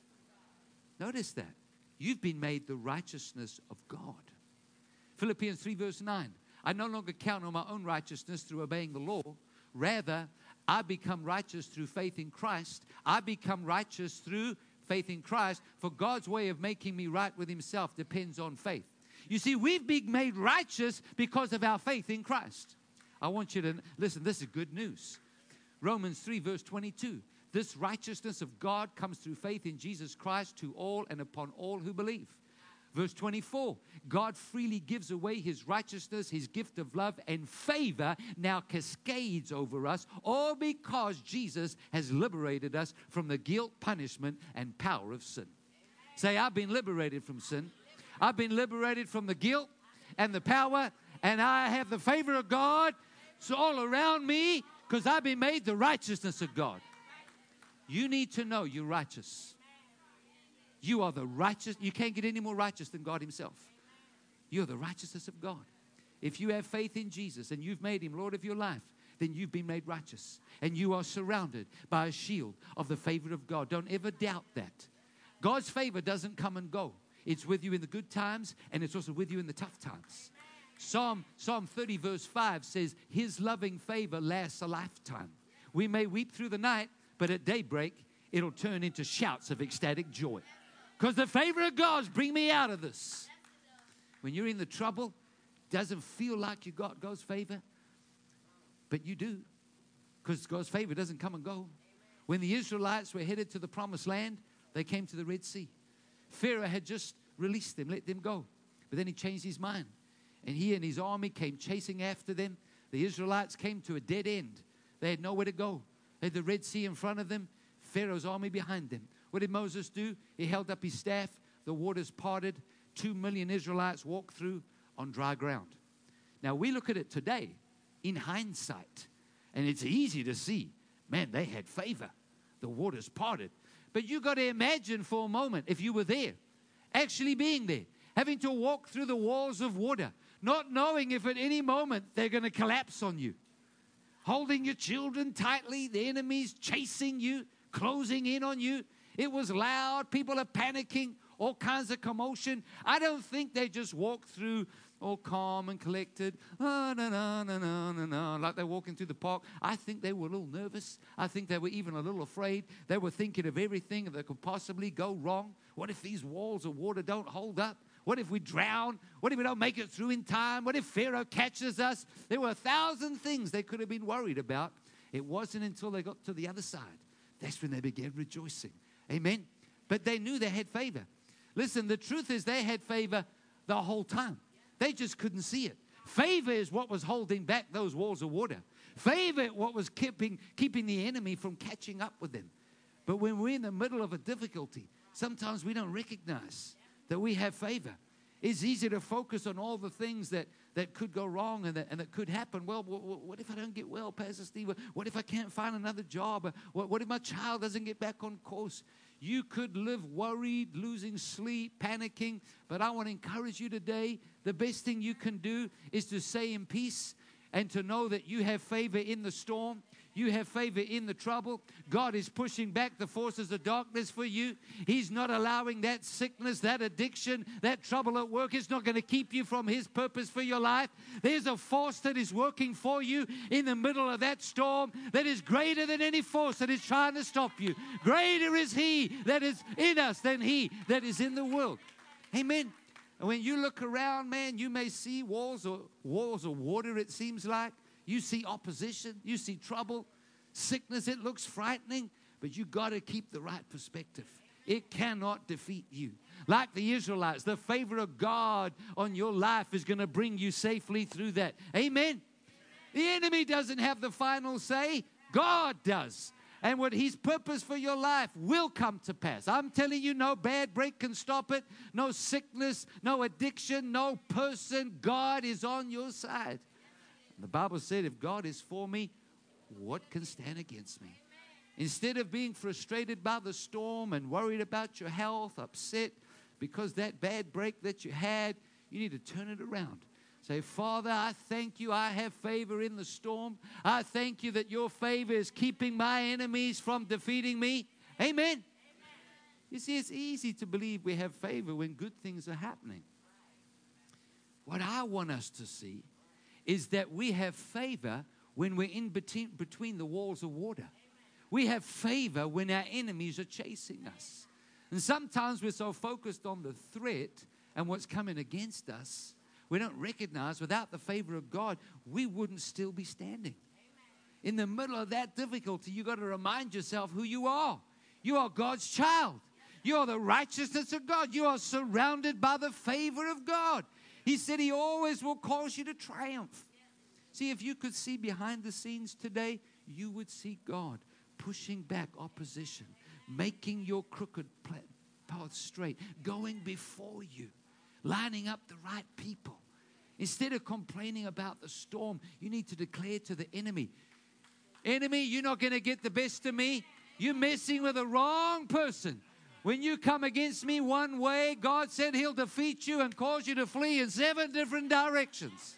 Notice that. You've been made the righteousness of God. Philippians three, verse nine. I no longer count on my own righteousness through obeying the law. Rather, I become righteous through faith in Christ. I become righteous through faith in Christ. For God's way of making me right with himself depends on faith. You see, we've been made righteous because of our faith in Christ. I want you to listen, this is good news. Romans three, verse twenty-two. This righteousness of God comes through faith in Jesus Christ to all and upon all who believe. Verse twenty-four, God freely gives away his righteousness, his gift of love and favor now cascades over us, all because Jesus has liberated us from the guilt, punishment, and power of sin. Say, I've been liberated from sin. I've been liberated from the guilt and the power, and I have the favor of God so all around me because I've been made the righteousness of God. You need to know you're righteous. You are the righteous. You can't get any more righteous than God himself. You're the righteousness of God. If you have faith in Jesus and you've made him Lord of your life, then you've been made righteous. And you are surrounded by a shield of the favor of God. Don't ever doubt that. God's favor doesn't come and go. It's with you in the good times and it's also with you in the tough times. Psalm, Psalm thirty verse five says, his loving favor lasts a lifetime. We may weep through the night, but at daybreak, it'll turn into shouts of ecstatic joy. Because the favor of God's bring me out of this. When you're in the trouble, doesn't feel like you got God's favor, but you do. Because God's favor doesn't come and go. When the Israelites were headed to the promised land, they came to the Red Sea. Pharaoh had just released them, let them go. But then he changed his mind. And he and his army came chasing after them. The Israelites came to a dead end. They had nowhere to go. They had the Red Sea in front of them, Pharaoh's army behind them. What did Moses do? He held up his staff. The waters parted. Two million Israelites walked through on dry ground. Now, we look at it today in hindsight, and it's easy to see, man, they had favor. The waters parted. But you got to imagine for a moment, if you were there, actually being there, having to walk through the walls of water, not knowing if at any moment they're going to collapse on you, holding your children tightly, the enemy's chasing you, closing in on you. It was loud. People are panicking, all kinds of commotion. I don't think they just walked through all calm and collected, oh, no, no, no, no, no, no, like they're walking through the park. I think they were a little nervous. I think they were even a little afraid. They were thinking of everything that could possibly go wrong. What if these walls of water don't hold up? What if we drown? What if we don't make it through in time? What if Pharaoh catches us? There were a thousand things they could have been worried about. It wasn't until they got to the other side. That's when they began rejoicing. Amen. But they knew they had favor. Listen, the truth is they had favor the whole time. They just couldn't see it. Favor is what was holding back those walls of water. Favor is what was keeping, keeping the enemy from catching up with them. But when we're in the middle of a difficulty, sometimes we don't recognize that we have favor. It's easy to focus on all the things that, that could go wrong and that, and that could happen. Well, what if I don't get well, Pastor Steve? What if I can't find another job? What, what if my child doesn't get back on course? You could live worried, losing sleep, panicking. But I want to encourage you today, the best thing you can do is to stay in peace and to know that you have favor in the storm. You have favor in the trouble. God is pushing back the forces of darkness for you. He's not allowing that sickness, that addiction, that trouble at work. It's not going to keep you from His purpose for your life. There's a force that is working for you in the middle of that storm that is greater than any force that is trying to stop you. Greater is He that is in us than he that is in the world. Amen. And when you look around, man, you may see walls or walls of water, it seems like. You see opposition, you see trouble, sickness, it looks frightening, but you got to keep the right perspective. It cannot defeat you. Like the Israelites, the favor of God on your life is going to bring you safely through that. Amen. The enemy doesn't have the final say. God does. And what His purpose for your life will come to pass. I'm telling you, no bad break can stop it. No sickness, no addiction, no person. God is on your side. The Bible said, if God is for me, what can stand against me? Instead of being frustrated by the storm and worried about your health, upset because that bad break that you had, you need to turn it around. Say, Father, I thank you I have favor in the storm. I thank you that your favor is keeping my enemies from defeating me. Amen. Amen. You see, it's easy to believe we have favor when good things are happening. What I want us to see is that we have favor when we're in between, between the walls of water. We have favor when our enemies are chasing us. And sometimes we're so focused on the threat and what's coming against us, we don't recognize without the favor of God, we wouldn't still be standing. In the middle of that difficulty, you've got to remind yourself who you are. You are God's child. You are the righteousness of God. You are surrounded by the favor of God. He said He always will cause you to triumph. See, if you could see behind the scenes today, you would see God pushing back opposition, making your crooked path straight, going before you, lining up the right people. Instead of complaining about the storm, you need to declare to the enemy, enemy, you're not going to get the best of me. You're messing with the wrong person. When you come against me one way, God said He'll defeat you and cause you to flee in seven different directions.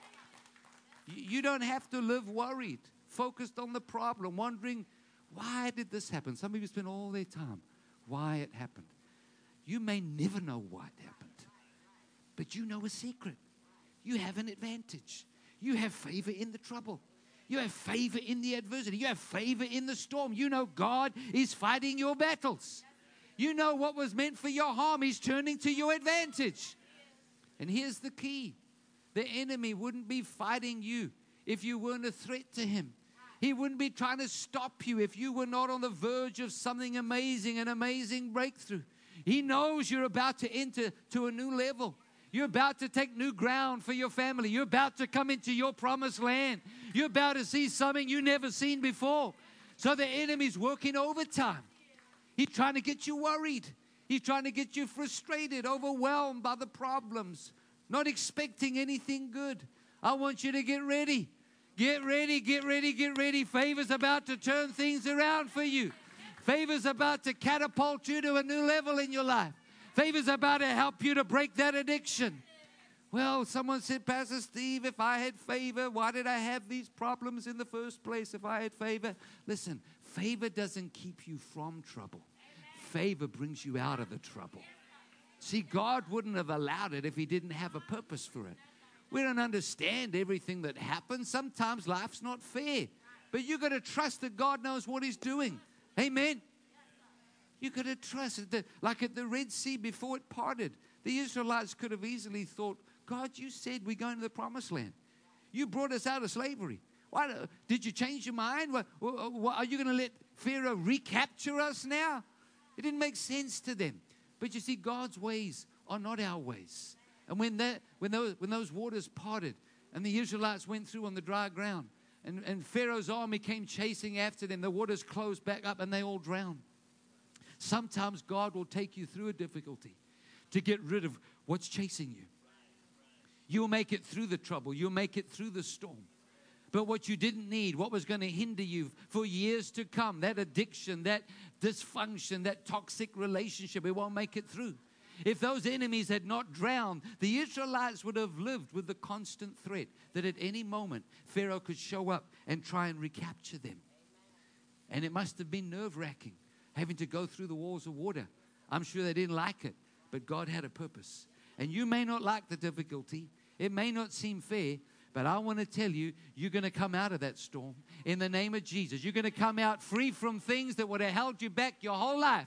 You don't have to live worried, focused on the problem, wondering, why did this happen? Some people spend all their time, why it happened. You may never know why it happened, but you know a secret. You have an advantage. You have favor in the trouble. You have favor in the adversity. You have favor in the storm. You know God is fighting your battles. You know what was meant for your harm, He's turning to your advantage. And here's the key. The enemy wouldn't be fighting you if you weren't a threat to him. He wouldn't be trying to stop you if you were not on the verge of something amazing, an amazing breakthrough. He knows you're about to enter to a new level. You're about to take new ground for your family. You're about to come into your promised land. You're about to see something you've never seen before. So the enemy's working overtime. He's trying to get you worried. He's trying to get you frustrated, overwhelmed by the problems, not expecting anything good. I want you to get ready. Get ready, get ready, get ready. Favor's about to turn things around for you. Favor's about to catapult you to a new level in your life. Favor's about to help you to break that addiction. Well, someone said, Pastor Steve, if I had favor, why did I have these problems in the first place if I had favor? Listen, favor doesn't keep you from trouble. Favor brings you out of the trouble. See, God wouldn't have allowed it if He didn't have a purpose for it. We don't understand everything that happens. Sometimes life's not fair. But you got to trust that God knows what He's doing. Amen. You got to trust that, like at the Red Sea before it parted, the Israelites could have easily thought, God, you said we're going to the promised land. You brought us out of slavery. Why, did you change your mind? What, what, are you going to let Pharaoh recapture us now? It didn't make sense to them. But you see, God's ways are not our ways. And when that, when those, when those waters parted and the Israelites went through on the dry ground and, and Pharaoh's army came chasing after them, the waters closed back up and they all drowned. Sometimes God will take you through a difficulty to get rid of what's chasing you. You'll make it through the trouble. You'll make it through the storm. But what you didn't need, what was going to hinder you for years to come, that addiction, that dysfunction, that toxic relationship, it won't make it through. If those enemies had not drowned, the Israelites would have lived with the constant threat that at any moment Pharaoh could show up and try and recapture them. And it must have been nerve-wracking having to go through the walls of water. I'm sure they didn't like it, but God had a purpose. And you may not like the difficulty. It may not seem fair, but I want to tell you, you're going to come out of that storm in the name of Jesus. You're going to come out free from things that would have held you back your whole life.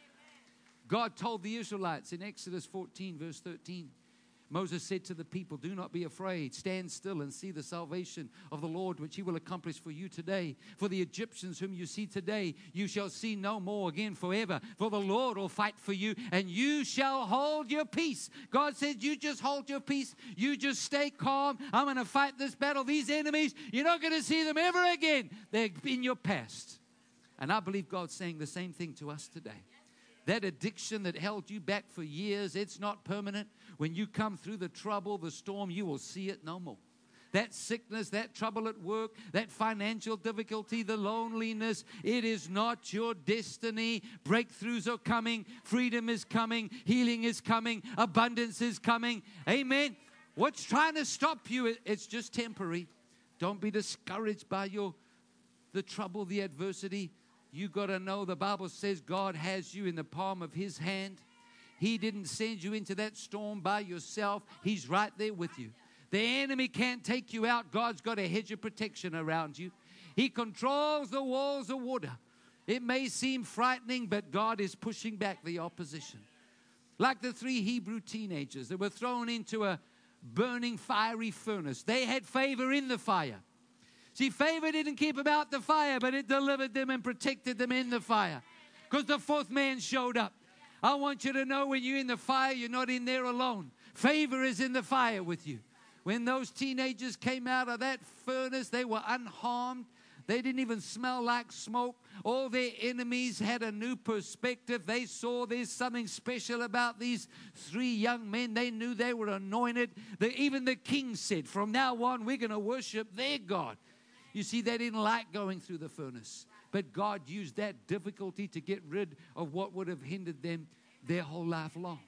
God told the Israelites in Exodus fourteen, verse thirteen, Moses said to the people, do not be afraid. Stand still and see the salvation of the Lord, which he will accomplish for you today. For the Egyptians whom you see today, you shall see no more again forever. For the Lord will fight for you, and you shall hold your peace. God said, you just hold your peace. You just stay calm. I'm going to fight this battle. These enemies, you're not going to see them ever again. They're in your past. And I believe God's saying the same thing to us today. That addiction that held you back for years, it's not permanent. When you come through the trouble, the storm, you will see it no more. That sickness, that trouble at work, that financial difficulty, the loneliness, it is not your destiny. Breakthroughs are coming. Freedom is coming. Healing is coming. Abundance is coming. Amen. What's trying to stop you, it's just temporary. Don't be discouraged by your the trouble, the adversity. You got to know the Bible says God has you in the palm of his hand. He didn't send you into that storm by yourself. He's right there with you. The enemy can't take you out. God's got a hedge of protection around you. He controls the walls of water. It may seem frightening, but God is pushing back the opposition. Like the three Hebrew teenagers that were thrown into a burning fiery furnace. They had favor in the fire. See, favor didn't keep them out the fire, but it delivered them and protected them in the fire. Because the fourth man showed up. I want you to know when you're in the fire, you're not in there alone. Favor is in the fire with you. When those teenagers came out of that furnace, they were unharmed. They didn't even smell like smoke. All their enemies had a new perspective. They saw there's something special about these three young men. They knew they were anointed. The, even the king said, from now on, we're going to worship their God. You see, they didn't like going through the furnace. But God used that difficulty to get rid of what would have hindered them their whole life long.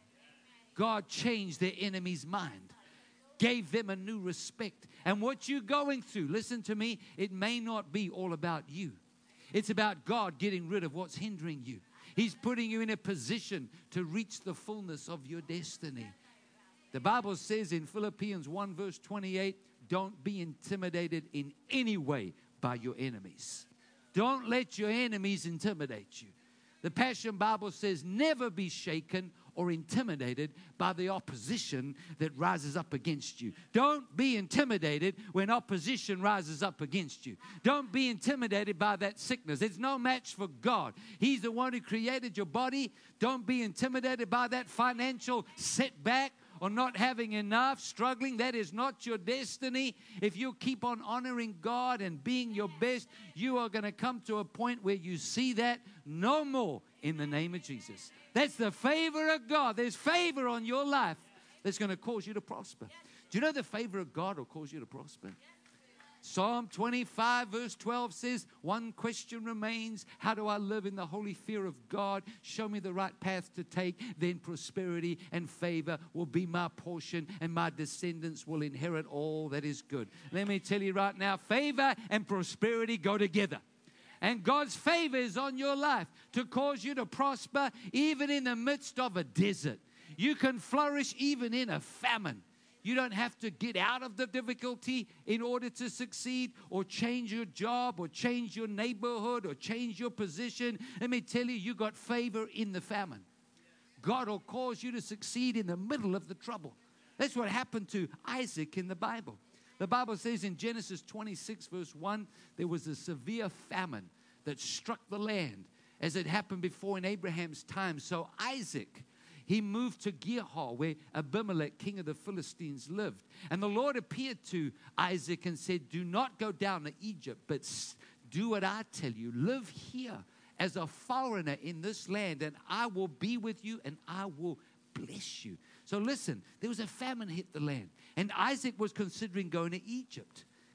God changed their enemy's mind, gave them a new respect. And what you're going through, listen to me, it may not be all about you. It's about God getting rid of what's hindering you. He's putting you in a position to reach the fullness of your destiny. The Bible says in Philippians one verse twenty-eight, don't be intimidated in any way by your enemies. Don't let your enemies intimidate you. The Passion Bible says, never be shaken or intimidated by the opposition that rises up against you. Don't be intimidated when opposition rises up against you. Don't be intimidated by that sickness. It's no match for God. He's the one who created your body. Don't be intimidated by that financial setback or not having enough, struggling. That is not your destiny. If you keep on honoring God and being your best, you are going to come to a point where you see that no more in the name of Jesus. That's the favor of God. There's favor on your life that's going to cause you to prosper. Do you know the favor of God will cause you to prosper? Psalm twenty-five verse twelve says, one question remains. How do I live in the holy fear of God? Show me the right path to take. Then prosperity and favor will be my portion, and my descendants will inherit all that is good. Let me tell you right now, favor and prosperity go together. And God's favor is on your life to cause you to prosper even in the midst of a desert. You can flourish even in a famine. You don't have to get out of the difficulty in order to succeed or change your job or change your neighborhood or change your position. Let me tell you, you got favor in the famine. God will cause you to succeed in the middle of the trouble. That's what happened to Isaac in the Bible. The Bible says in Genesis twenty-six verse one, there was a severe famine that struck the land as it happened before in Abraham's time. So Isaac, he moved to Gerar, where Abimelech, king of the Philistines, lived. And the Lord appeared to Isaac and said, do not go down to Egypt, but do what I tell you. Live here as a foreigner in this land, and I will be with you, and I will bless you. So listen, there was a famine hit the land, and Isaac was considering going to Egypt,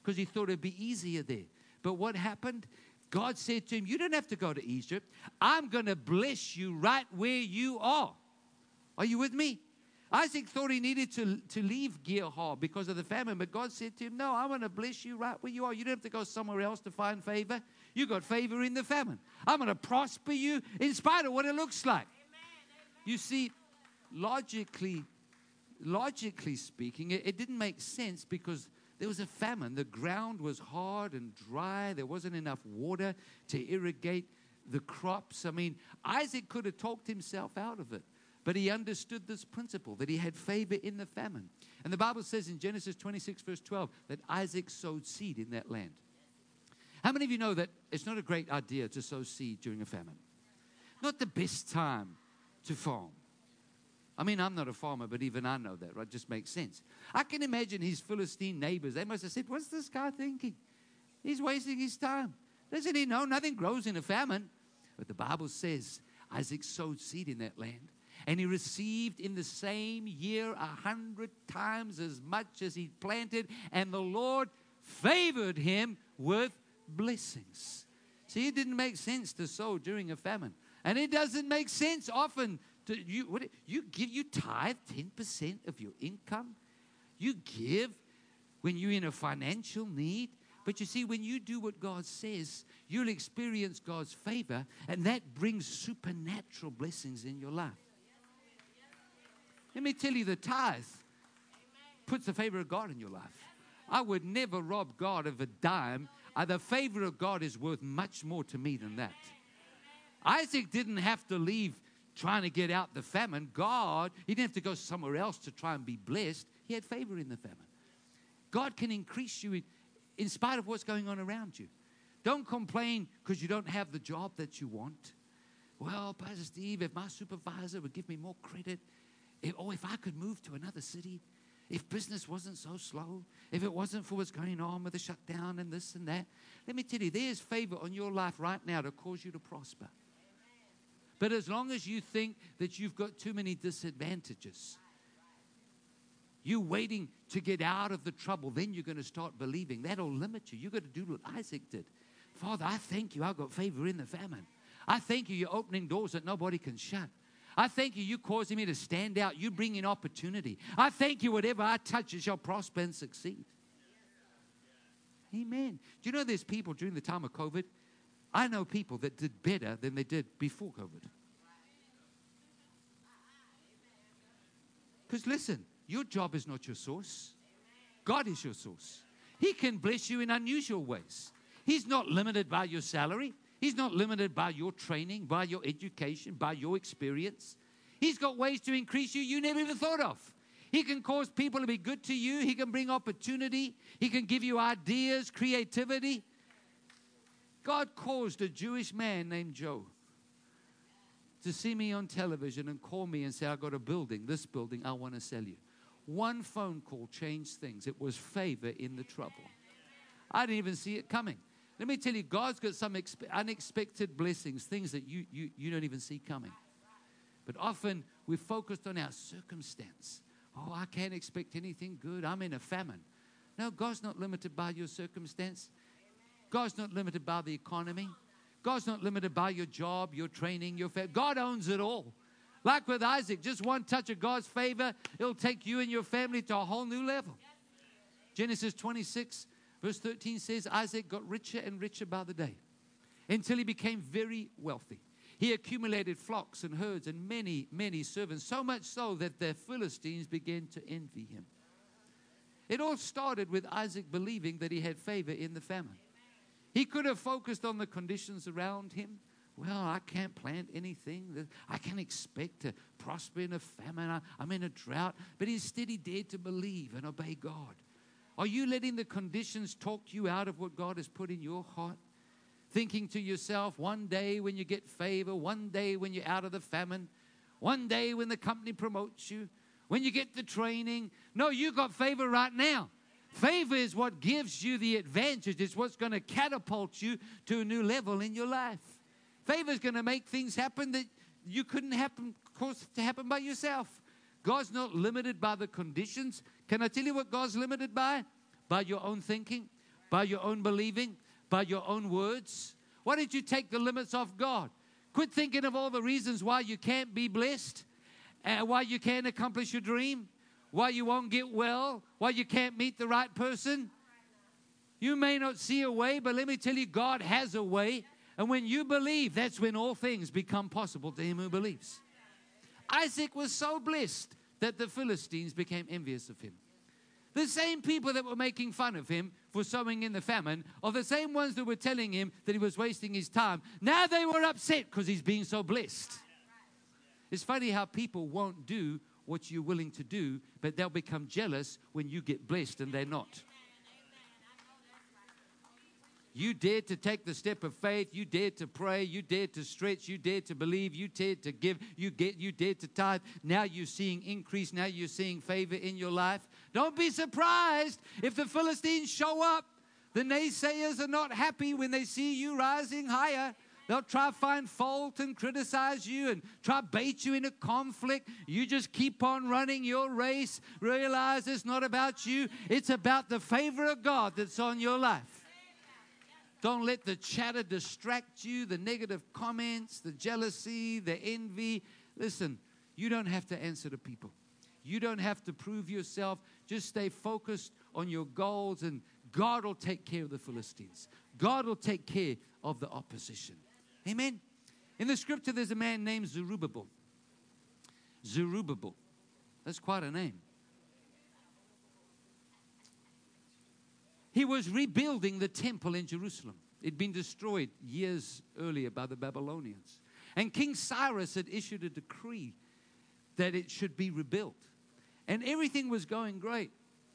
because he thought it'd be easier there. But what happened? God said to him, you don't have to go to Egypt. I'm going to bless you right where you are. Are you with me? Isaac thought he needed to, to leave Gerar because of the famine, but God said to him, no, I want to bless you right where you are. You don't have to go somewhere else to find favor. You got favor in the famine. I'm going to prosper you in spite of what it looks like. Amen. You see, logically, logically speaking, it, it didn't make sense because there was a famine. The ground was hard and dry. There wasn't enough water to irrigate the crops. I mean, Isaac could have talked himself out of it. But he understood this principle, that he had favor in the famine. And the Bible says in Genesis twenty-six, verse twelve, that Isaac sowed seed in that land. How many of you know that it's not a great idea to sow seed during a famine? Not the best time to farm. I mean, I'm not a farmer, but even I know that, right? It just makes sense. I can imagine his Philistine neighbors. They must have said, what's this guy thinking? He's wasting his time. Doesn't he know nothing grows in a famine? But the Bible says Isaac sowed seed in that land. And he received in the same year a hundred times as much as he planted. And the Lord favored him with blessings. See, it didn't make sense to sow during a famine. And it doesn't make sense often to you. What, you give, you tithe ten percent of your income. You give when you're in a financial need. But you see, when you do what God says, you'll experience God's favor. And that brings supernatural blessings in your life. Let me tell you, the tithe puts the favor of God in your life. I would never rob God of a dime. Uh, the favor of God is worth much more to me than that. Isaac didn't have to leave trying to get out the famine. God, he didn't have to go somewhere else to try and be blessed. He had favor in the famine. God can increase you in, in spite of what's going on around you. Don't complain because you don't have the job that you want. Well, Pastor Steve, if my supervisor would give me more credit, If, oh, if I could move to another city, if business wasn't so slow, if it wasn't for what's going on with the shutdown and this and that. Let me tell you, there's favor on your life right now to cause you to prosper. Amen. But as long as you think that you've got too many disadvantages, you're waiting to get out of the trouble, then you're going to start believing. That'll limit you. You've got to do what Isaac did. Father, I thank you I've got favor in the famine. I thank you you're opening doors that nobody can shut. I thank you, you causing me to stand out. You bring in opportunity. I thank you, whatever I touch, it shall prosper and succeed. Amen. Do you know there's people during the time of COVID? I know people that did better than they did before COVID. Because listen, your job is not your source. God is your source. He can bless you in unusual ways. He's not limited by your salary. He's not limited by your training, by your education, by your experience. He's got ways to increase you you never even thought of. He can cause people to be good to you. He can bring opportunity. He can give you ideas, creativity. God caused a Jewish man named Joe to see me on television and call me and say, I've got a building, this building, I want to sell you. One phone call changed things. It was favor in the trouble. I didn't even see it coming. Let me tell you, God's got some expe- unexpected blessings, things that you, you, you don't even see coming. But often we're focused on our circumstance. Oh, I can't expect anything good. I'm in a famine. No, God's not limited by your circumstance. God's not limited by the economy. God's not limited by your job, your training, your family. God owns it all. Like with Isaac, just one touch of God's favor, it'll take you and your family to a whole new level. Genesis twenty-six, verse thirteen says, Isaac got richer and richer by the day until he became very wealthy. He accumulated flocks and herds and many, many servants, so much so that the Philistines began to envy him. It all started with Isaac believing that he had favor in the famine. He could have focused on the conditions around him. Well, I can't plant anything. I can't expect to prosper in a famine. I, I'm in a drought. But instead he dared to believe and obey God. Are you letting the conditions talk you out of what God has put in your heart? Thinking to yourself, one day when you get favor, one day when you're out of the famine, one day when the company promotes you, when you get the training. No, you got favor right now. Favor is what gives you the advantage. It's what's going to catapult you to a new level in your life. Favor is going to make things happen that you couldn't happen, cause to happen by yourself. God's not limited by the conditions. Can I tell you what God's limited by? By your own thinking, By your own believing? By your own words? Why don't you take the limits off God? Quit thinking of all the reasons why you can't be blessed, and why you can't accomplish your dream, why you won't get well, why you can't meet the right person. You may not see a way, but let me tell you, God has a way. And when you believe, that's when all things become possible to him who believes. Isaac was so blessed that the Philistines became envious of him. The same people that were making fun of him for sowing in the famine are the same ones that were telling him that he was wasting his time. Now they were upset because he's being so blessed. It's funny how people won't do what you're willing to do, but they'll become jealous when you get blessed and they're not. You dared to take the step of faith. You dared to pray. You dared to stretch. You dared to believe. You dared to give. You get. You dared to tithe. Now you're seeing increase. Now you're seeing favor in your life. Don't be surprised if the Philistines show up. The naysayers are not happy when they see you rising higher. They'll try to find fault and criticize you and try to bait you in a conflict. You just keep on running your race. Realize it's not about you. It's about the favor of God that's on your life. Don't let the chatter distract you, the negative comments, the jealousy, the envy. Listen, you don't have to answer to people. You don't have to prove yourself. Just stay focused on your goals, and God will take care of the Philistines. God will take care of the opposition. Amen. In the scripture, there's a man named Zerubbabel. Zerubbabel. That's quite a name. He was rebuilding the temple in Jerusalem. It'd been destroyed years earlier by the Babylonians. And King Cyrus had issued a decree that it should be rebuilt. And everything was going great.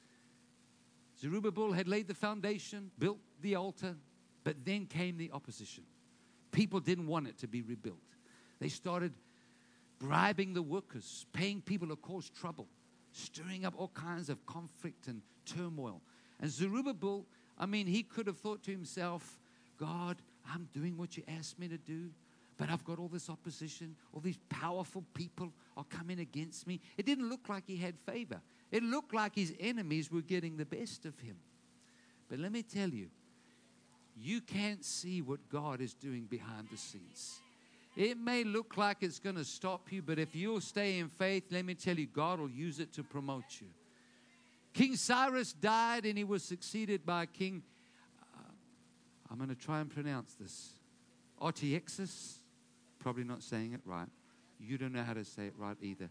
Zerubbabel had laid the foundation, built the altar, but then came the opposition. People didn't want it to be rebuilt. They started bribing the workers, paying people to cause trouble, stirring up all kinds of conflict and turmoil. And Zerubbabel, I mean, he could have thought to himself, God, I'm doing what you asked me to do, but I've got all this opposition. All these powerful people are coming against me. It didn't look like he had favor. It looked like his enemies were getting the best of him. But let me tell you, you can't see what God is doing behind the scenes. It may look like it's going to stop you, but if you'll stay in faith, let me tell you, God will use it to promote you. King Cyrus died, and he was succeeded by King, uh, I'm going to try and pronounce this, Artaxerxes. Probably not saying it right. You don't know how to say it right either.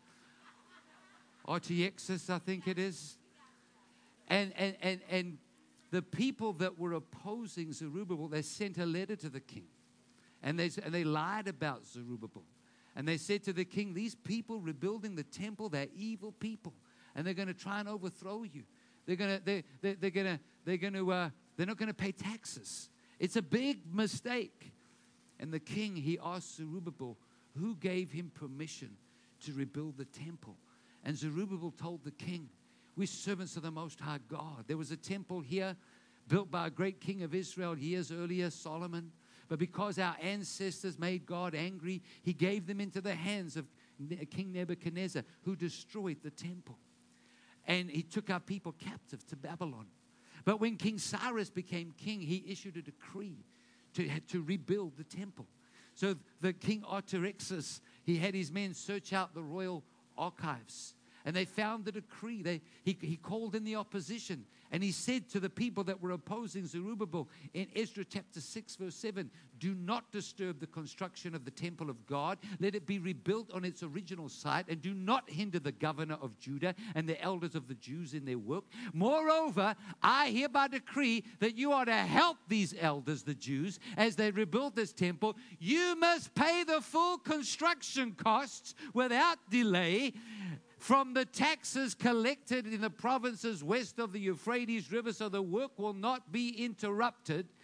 Artaxerxes, I think it is. And, and, and, and the people that were opposing Zerubbabel, they sent a letter to the king. And they, and they lied about Zerubbabel. And they said to the king, these people rebuilding the temple, they're evil people. And they're going to try and overthrow you. They're going to, they, they, they're going to, they're going to, uh, they're not going to pay taxes. It's a big mistake. And the king, he asked Zerubbabel, who gave him permission to rebuild the temple? And Zerubbabel told the king, we're servants of the Most High God. There was a temple here built by a great king of Israel years earlier, Solomon. But because our ancestors made God angry, he gave them into the hands of King Nebuchadnezzar, who destroyed the temple. And he took our people captive to Babylon. But when King Cyrus became king, he issued a decree to, to rebuild the temple. So the King Artaxerxes, he had his men search out the royal archives. And they found the decree. They, he, he called in the opposition. And he said to the people that were opposing Zerubbabel in Ezra chapter six, verse seven, do not disturb the construction of the temple of God. Let it be rebuilt on its original site, and do not hinder the governor of Judah and the elders of the Jews in their work. Moreover, I hereby decree that you are to help these elders, the Jews, as they rebuild this temple. You must pay the full construction costs without delay from the taxes collected in the provinces west of the Euphrates River, so the work will not be interrupted.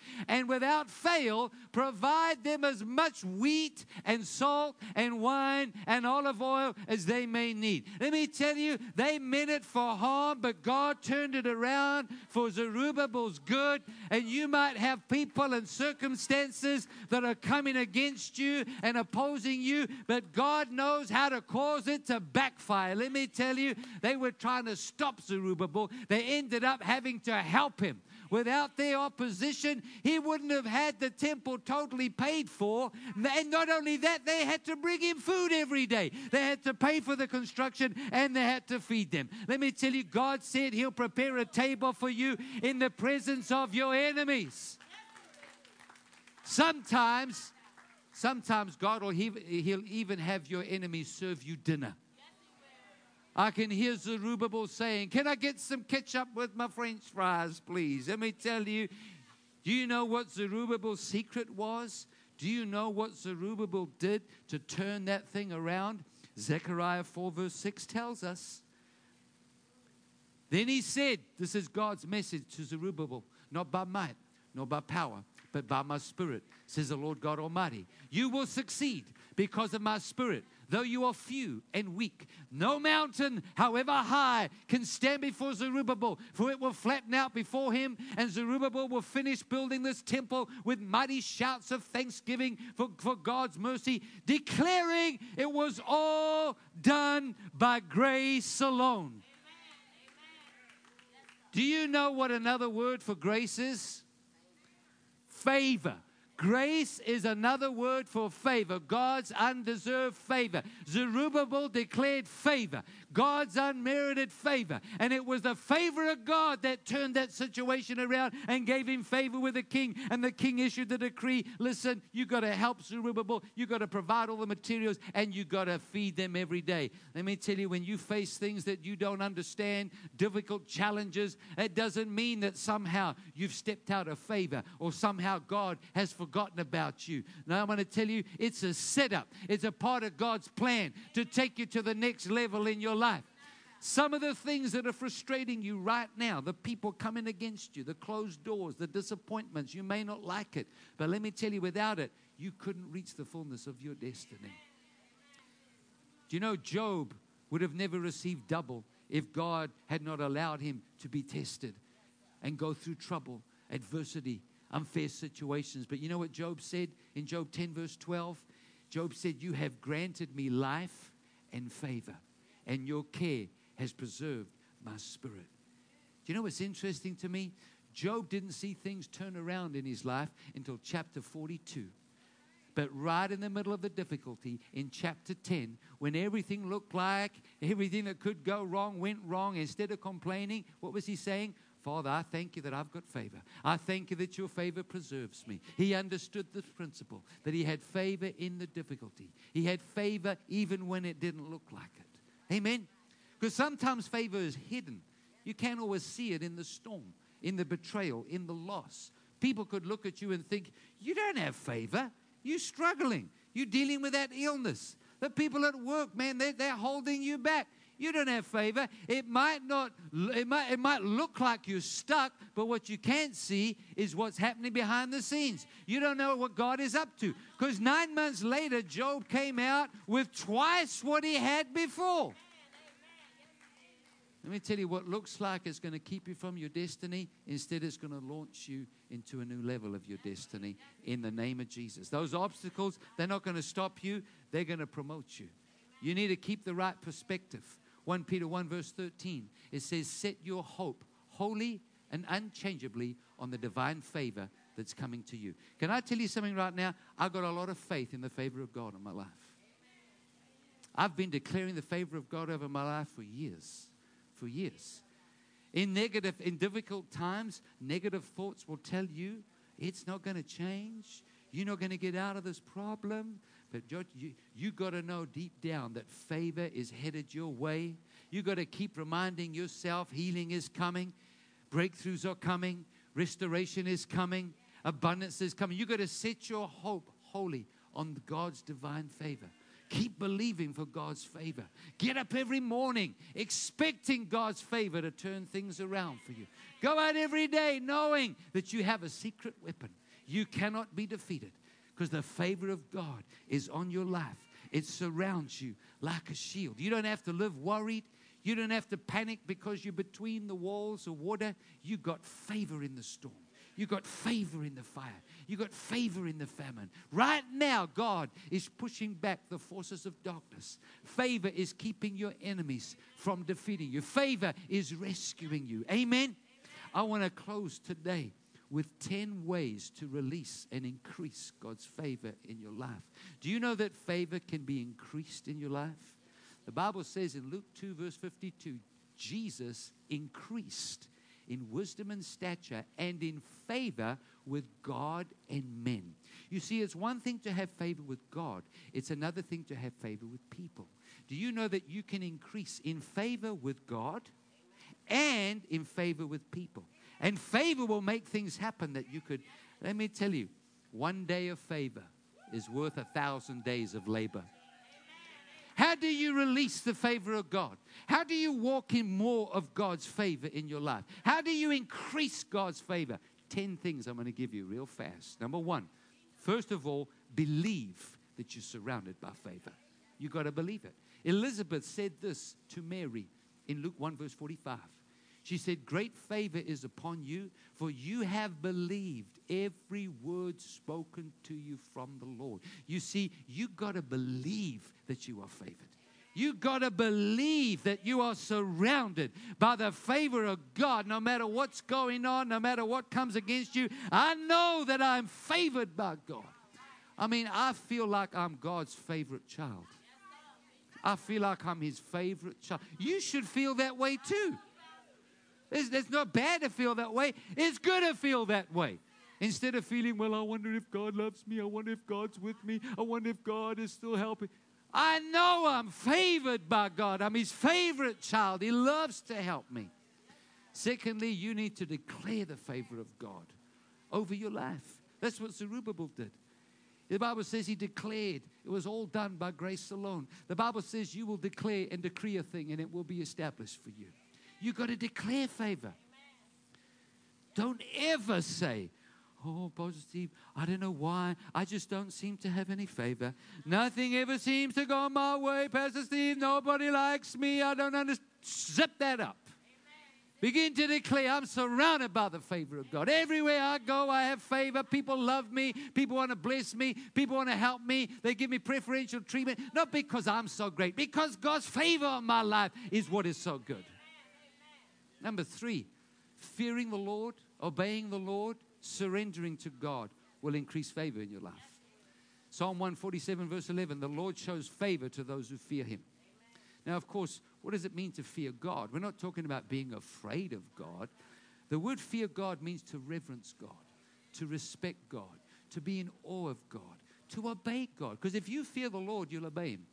and without fail provide them as much wheat and salt and wine and olive oil as they may need. Let me tell you, they meant it for harm, but God turned it around for Zerubbabel's good. And you might have people and circumstances that are coming against you and opposing you, but God knows how to cause it to backfire. Let me tell you, they were trying to stop Zerubbabel. They ended up having to help him. Without their opposition, he wouldn't have had the temple totally paid for. And not only that, they had to bring him food every day. They had to pay for the construction and they had to feed them. Let me tell you, God said he'll prepare a table for you in the presence of your enemies. Sometimes, sometimes God will he'll even have your enemies serve you dinner. I can hear Zerubbabel saying, can I get some ketchup with my French fries, please? Let me tell you, do you know what Zerubbabel's secret was? Do you know what Zerubbabel did to turn that thing around? Zechariah four verse six tells us. Then he said, this is God's message to Zerubbabel, not by might, nor by power, but by my spirit, says the Lord God Almighty. You will succeed because of my spirit. Though you are few and weak, no mountain, however high, can stand before Zerubbabel, for it will flatten out before him, and Zerubbabel will finish building this temple with mighty shouts of thanksgiving for, for God's mercy, declaring it was all done by grace alone. Do you know what another word for grace is? Favor. Grace is another word for favor, God's undeserved favor. Zerubbabel declared favor, God's unmerited favor. And it was the favor of God that turned that situation around and gave him favor with the king. And the king issued the decree, listen, you got to help Zerubbabel, you got to provide all the materials, and you got to feed them every day. Let me tell you, when you face things that you don't understand, difficult challenges, it doesn't mean that somehow you've stepped out of favor or somehow God has forgotten about you. Now I'm going to tell you, it's a setup. It's a part of God's plan to take you to the next level in your life. Some of the things that are frustrating you right now, the people coming against you, the closed doors, the disappointments, you may not like it, but let me tell you, without it, you couldn't reach the fullness of your destiny. Do you know Job would have never received double if God had not allowed him to be tested and go through trouble, adversity, unfair situations? But you know what Job said in Job ten verse twelve? Job said, you have granted me life and favor, and your care has preserved my spirit. Do you know what's interesting to me? Job didn't see things turn around in his life until chapter forty-two. But right in the middle of the difficulty, in chapter ten, when everything looked like everything that could go wrong went wrong, instead of complaining, what was he saying? Father, I thank you that I've got favor. I thank you that your favor preserves me. He understood this principle, that he had favor in the difficulty. He had favor even when it didn't look like it. Amen? Because sometimes favor is hidden. You can't always see it in the storm, in the betrayal, in the loss. People could look at you and think, you don't have favor. You're struggling. You're dealing with that illness. The people at work, man, they're, they're holding you back. You don't have favor. It might not, it might, it might look like you're stuck, but what you can't see is what's happening behind the scenes. You don't know what God is up to. Because nine months later, Job came out with twice what he had before. Let me tell you, what looks like it's going to keep you from your destiny, instead it's going to launch you into a new level of your destiny in the name of Jesus. Those obstacles, they're not going to stop you. They're going to promote you. You need to keep the right perspective. First Peter one verse thirteen, it says, set your hope wholly and unchangeably on the divine favor that's coming to you. Can I tell you something right now? I've got a lot of faith in the favor of God in my life. I've been declaring the favor of God over my life for years. For years. In negative, in difficult times, negative thoughts will tell you it's not going to change. You're not going to get out of this problem. But you, you got to know deep down that favor is headed your way. You got to keep reminding yourself healing is coming, breakthroughs are coming, restoration is coming, abundance is coming. You got to set your hope wholly on God's divine favor. Keep believing for God's favor. Get up every morning expecting God's favor to turn things around for you. Go out every day knowing that you have a secret weapon. You cannot be defeated because the favor of God is on your life. It surrounds you like a shield. You don't have to live worried. You don't have to panic because you're between the walls of water. You got favor in the storm. You got favor in the fire. You got favor in the famine. Right now, God is pushing back the forces of darkness. Favor is keeping your enemies from defeating you. Favor is rescuing you. Amen. I want to close today with ten ways to release and increase God's favor in your life. Do you know that favor can be increased in your life? The Bible says in Luke two, verse fifty-two, Jesus increased in wisdom and stature and in favor with God and men. You see, it's one thing to have favor with God. It's another thing to have favor with people. Do you know that you can increase in favor with God and in favor with people? And favor will make things happen that you could, let me tell you, one day of favor is worth a thousand days of labor. How do you release the favor of God? How do you walk in more of God's favor in your life? How do you increase God's favor? Ten things I'm going to give you real fast. Number one, first of all, believe that you're surrounded by favor. You got to believe it. Elizabeth said this to Mary in Luke one, verse forty-five. She said, great favor is upon you, for you have believed every word spoken to you from the Lord. You see, you got to believe that you are favored. You got to believe that you are surrounded by the favor of God. No matter what's going on, no matter what comes against you, I know that I'm favored by God. I mean, I feel like I'm God's favorite child. I feel like I'm his favorite child. You should feel that way too. It's, it's not bad to feel that way. It's good to feel that way. Instead of feeling, well, I wonder if God loves me. I wonder if God's with me. I wonder if God is still helping. I know I'm favored by God. I'm his favorite child. He loves to help me. Secondly, you need to declare the favor of God over your life. That's what Zerubbabel did. The Bible says he declared. It was all done by grace alone. The Bible says you will declare and decree a thing and it will be established for you. You got to declare favor. Don't ever say, oh, Pastor Steve, I don't know why. I just don't seem to have any favor. Nothing ever seems to go my way, Pastor Steve. Nobody likes me. I don't understand. Zip that up. Begin to declare, I'm surrounded by the favor of God. Everywhere I go, I have favor. People love me. People want to bless me. People want to help me. They give me preferential treatment. Not because I'm so great, because God's favor on my life is what is so good. Number three, fearing the Lord, obeying the Lord, surrendering to God will increase favor in your life. Psalm one forty-seven, verse eleven, the Lord shows favor to those who fear him. Now, of course, what does it mean to fear God? We're not talking about being afraid of God. The word fear God means to reverence God, to respect God, to be in awe of God, to obey God. Because if you fear the Lord, you'll obey him.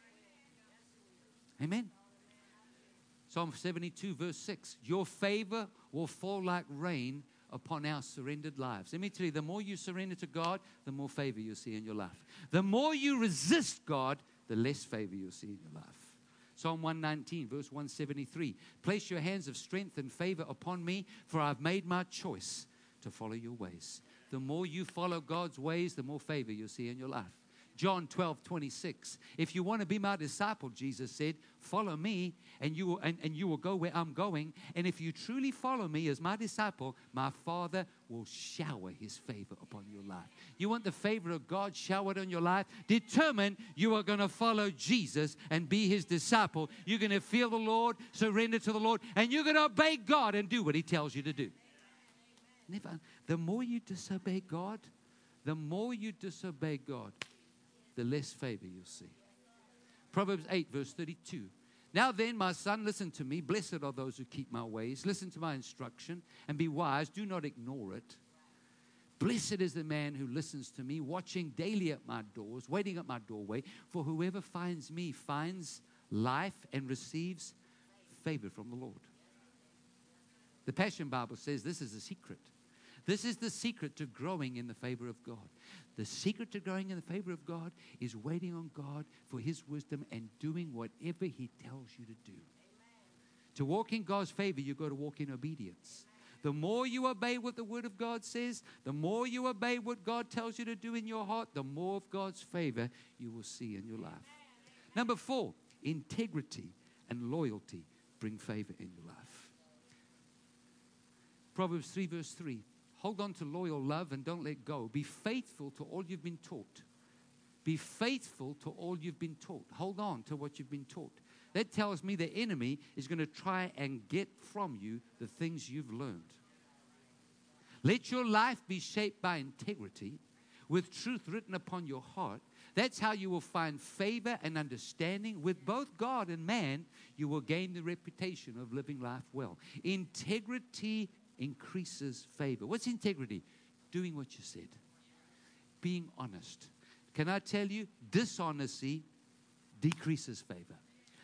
Amen. Psalm seventy-two, verse six, your favor will fall like rain upon our surrendered lives. Let me tell you, the more you surrender to God, the more favor you'll see in your life. The more you resist God, the less favor you'll see in your life. Psalm one nineteen, verse one seventy-three, place your hands of strength and favor upon me, for I've made my choice to follow your ways. The more you follow God's ways, the more favor you'll see in your life. John twelve, twenty-six. If you want to be my disciple, Jesus said, follow me and you will, and, and you will go where I'm going. And if you truly follow me as my disciple, my Father will shower his favor upon your life. You want the favor of God showered on your life? Determine you are going to follow Jesus and be his disciple. You're going to feel the Lord, surrender to the Lord, and you're going to obey God and do what he tells you to do. Never. The more you disobey God, the more you disobey God, the less favor you'll see. Proverbs eight, verse thirty-two. Now then, my son, listen to me. Blessed are those who keep my ways. Listen to my instruction and be wise. Do not ignore it. Blessed is the man who listens to me, watching daily at my doors, waiting at my doorway. For whoever finds me finds life and receives favor from the Lord. The Passion Bible says this is a secret. This is the secret to growing in the favor of God. The secret to growing in the favor of God is waiting on God for His wisdom and doing whatever He tells you to do. Amen. To walk in God's favor, you've got to walk in obedience. The more you obey what the Word of God says, the more you obey what God tells you to do in your heart, the more of God's favor you will see in your life. Amen. Number four, integrity and loyalty bring favor in your life. Proverbs three verse three. Hold on to loyal love and don't let go. Be faithful to all you've been taught. Be faithful to all you've been taught. Hold on to what you've been taught. That tells me the enemy is going to try and get from you the things you've learned. Let your life be shaped by integrity with truth written upon your heart. That's how you will find favor and understanding with both God and man. You will gain the reputation of living life well. Integrity increases favor. What's integrity? Doing what you said. Being honest. Can I tell you, dishonesty decreases favor.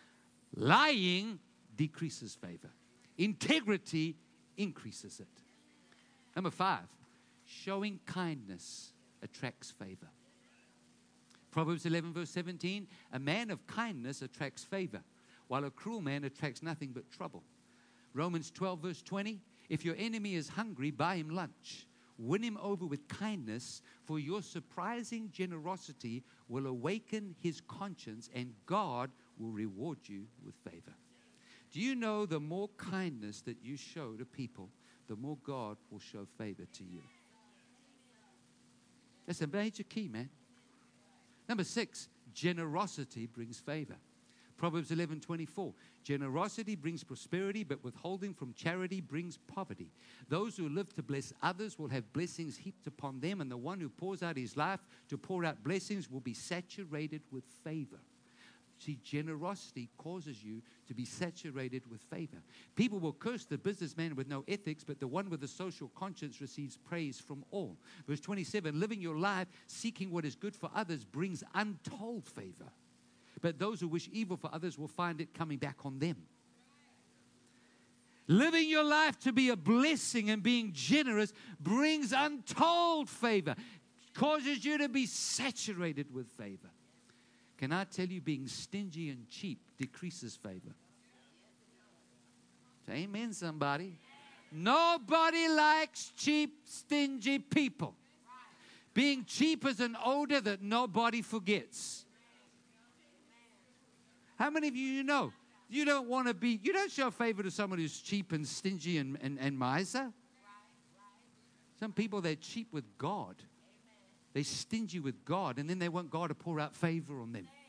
Lying decreases favor. Integrity increases it. Number five, showing kindness attracts favor. Proverbs eleven verse seventeen, a man of kindness attracts favor, while a cruel man attracts nothing but trouble. Romans twelve verse twenty, if your enemy is hungry, buy him lunch. Win him over with kindness, for your surprising generosity will awaken his conscience, and God will reward you with favor. Do you know the more kindness that you show to people, the more God will show favor to you? That's a major key, man. Number six, generosity brings favor. Proverbs eleven twenty-four, generosity brings prosperity, but withholding from charity brings poverty. Those who live to bless others will have blessings heaped upon them, and the one who pours out his life to pour out blessings will be saturated with favor. See, generosity causes you to be saturated with favor. People will curse the businessman with no ethics, but the one with a social conscience receives praise from all. Verse twenty-seven, living your life seeking what is good for others brings untold favor. But those who wish evil for others will find it coming back on them. Living your life to be a blessing and being generous brings untold favor, causes you to be saturated with favor. Can I tell you, being stingy and cheap decreases favor? Say amen, somebody. Nobody likes cheap, stingy people. Being cheap is an odor that nobody forgets. How many of you, you know, you don't want to be, you don't show favor to someone who's cheap and stingy and, and, and miser. Some people, they're cheap with God. They're stingy with God, and then they want God to pour out favor on them.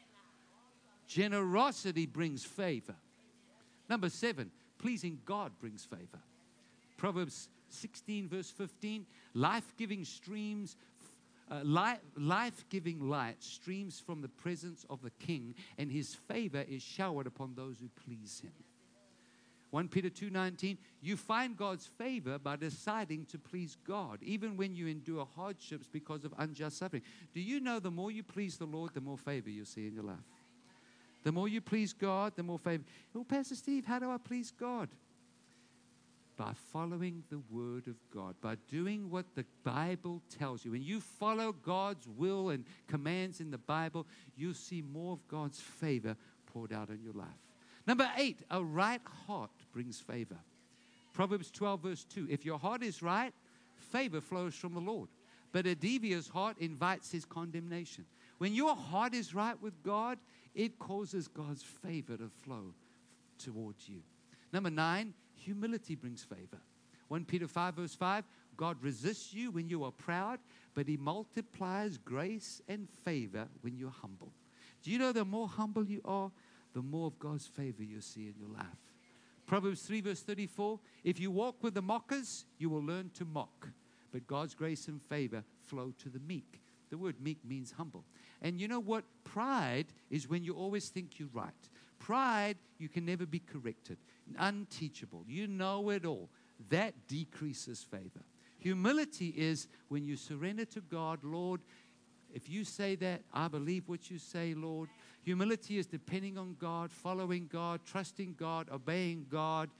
Generosity brings favor. Number seven, pleasing God brings favor. Proverbs sixteen verse fifteen, life-giving streams, uh, life, life-giving light streams from the presence of the king, and his favor is showered upon those who please him. First Peter two nineteen, you find God's favor by deciding to please God, even when you endure hardships because of unjust suffering. Do you know the more you please the Lord, the more favor you'll see in your life? The more you please God, the more favor. Oh, Pastor Steve, how do I please God? By following the word of God, by doing what the Bible tells you. When you follow God's will and commands in the Bible, you'll see more of God's favor poured out in your life. Number eight, a right heart brings favor. Proverbs twelve verse two, if your heart is right, favor flows from the Lord. But a devious heart invites his condemnation. When your heart is right with God, it causes God's favor to flow towards you. Number nine, humility brings favor. First Peter five verse five, God resists you when you are proud, but he multiplies grace and favor when you're humble. Do you know the more humble you are, the more of God's favor you'll see in your life? Proverbs three verse thirty-four, if you walk with the mockers, you will learn to mock. But God's grace and favor flow to the meek. The word meek means humble. And you know what? Pride is when you always think you're right. Pride, you can never be corrected. Unteachable. You know it all. That decreases favor. Humility is when you surrender to God, Lord, if you say that, I believe what you say, Lord. Humility is depending on God, following God, trusting God, obeying God.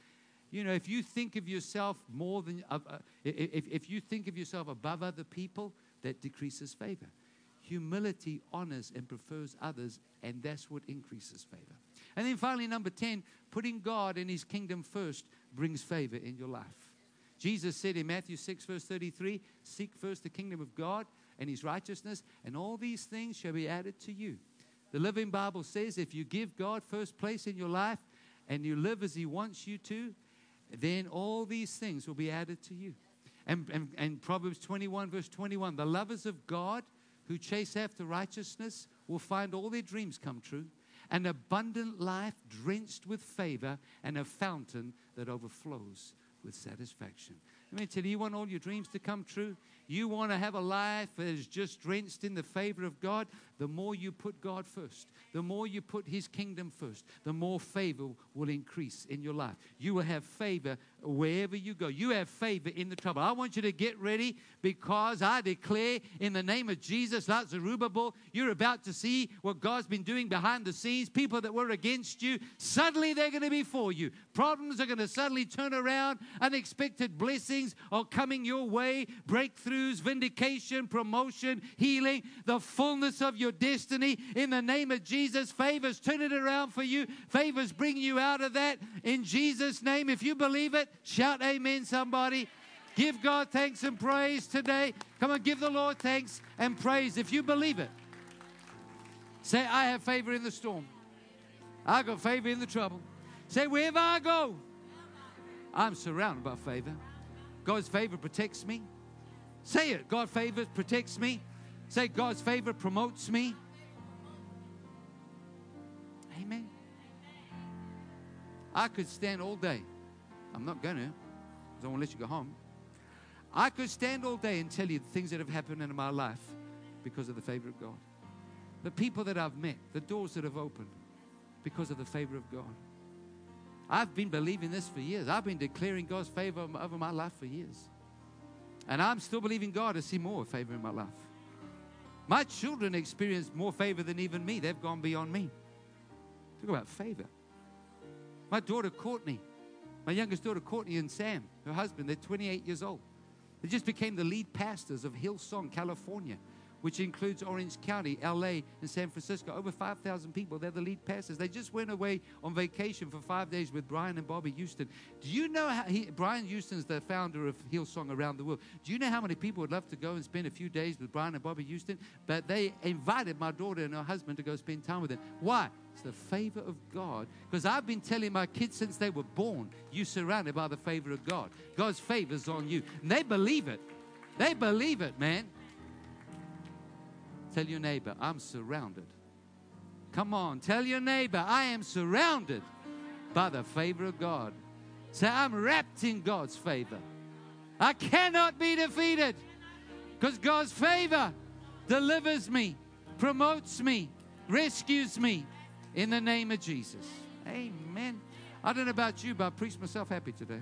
You know, if you think of yourself more than, uh, uh, if, if you think of yourself above other people, that decreases favor. Humility honors and prefers others, and that's what increases favor. And then finally, number ten, putting God and His kingdom first brings favor in your life. Jesus said in Matthew six, verse thirty-three, seek first the kingdom of God and His righteousness, and all these things shall be added to you. The Living Bible says if you give God first place in your life and you live as He wants you to, then all these things will be added to you. And, and, and Proverbs twenty-one, verse twenty-one, the lovers of God who chase after righteousness will find all their dreams come true. An abundant life drenched with favor and a fountain that overflows with satisfaction. Let me tell you, you want all your dreams to come true? You want to have a life that is just drenched in the favor of God? The more you put God first, the more you put His kingdom first, the more favor will increase in your life. You will have favor wherever you go. You have favor in the trouble. I want you to get ready, because I declare in the name of Jesus, like Zerubbabel, you're about to see what God's been doing behind the scenes. People that were against you, suddenly they're going to be for you. Problems are going to suddenly turn around. Unexpected blessings are coming your way. Breakthroughs, vindication, promotion, healing, the fullness of your destiny. In the name of Jesus, favors turn it around for you. Favors bring you out of that. In Jesus' name, if you believe it, shout amen, somebody. Give God thanks and praise today. Come on, give the Lord thanks and praise if you believe it. Say, I have favor in the storm. I got favor in the trouble. Say, wherever I go, I'm surrounded by favor. God's favor protects me. Say it. God's favor protects me. Say, God's favor promotes me. Amen. I could stand all day. I'm not going to, because I won't let you go home. I could stand all day and tell you the things that have happened in my life because of the favor of God. The people that I've met, the doors that have opened because of the favor of God. I've been believing this for years. I've been declaring God's favor over my life for years. And I'm still believing God to see more favor in my life. My children experienced more favor than even me. They've gone beyond me. Talk about favor. My daughter Courtney, my youngest daughter Courtney and Sam, her husband, they're twenty-eight years old. They just became the lead pastors of Hillsong, California, which includes Orange County, L A, and San Francisco. Over five thousand people. They're the lead pastors. They just went away on vacation for five days with Brian and Bobby Houston. Do you know how he, Brian Houston's the founder of Hillsong around the world. Do you know how many people would love to go and spend a few days with Brian and Bobby Houston? But they invited my daughter and her husband to go spend time with them. Why? It's the favor of God. Because I've been telling my kids since they were born, you're surrounded by the favor of God. God's favor's on you. And they believe it. They believe it, man. Tell your neighbor, I'm surrounded. Come on, tell your neighbor, I am surrounded by the favor of God. Say, I'm wrapped in God's favor. I cannot be defeated because God's favor delivers me, promotes me, rescues me in the name of Jesus. Amen. I don't know about you, but I preached myself happy today.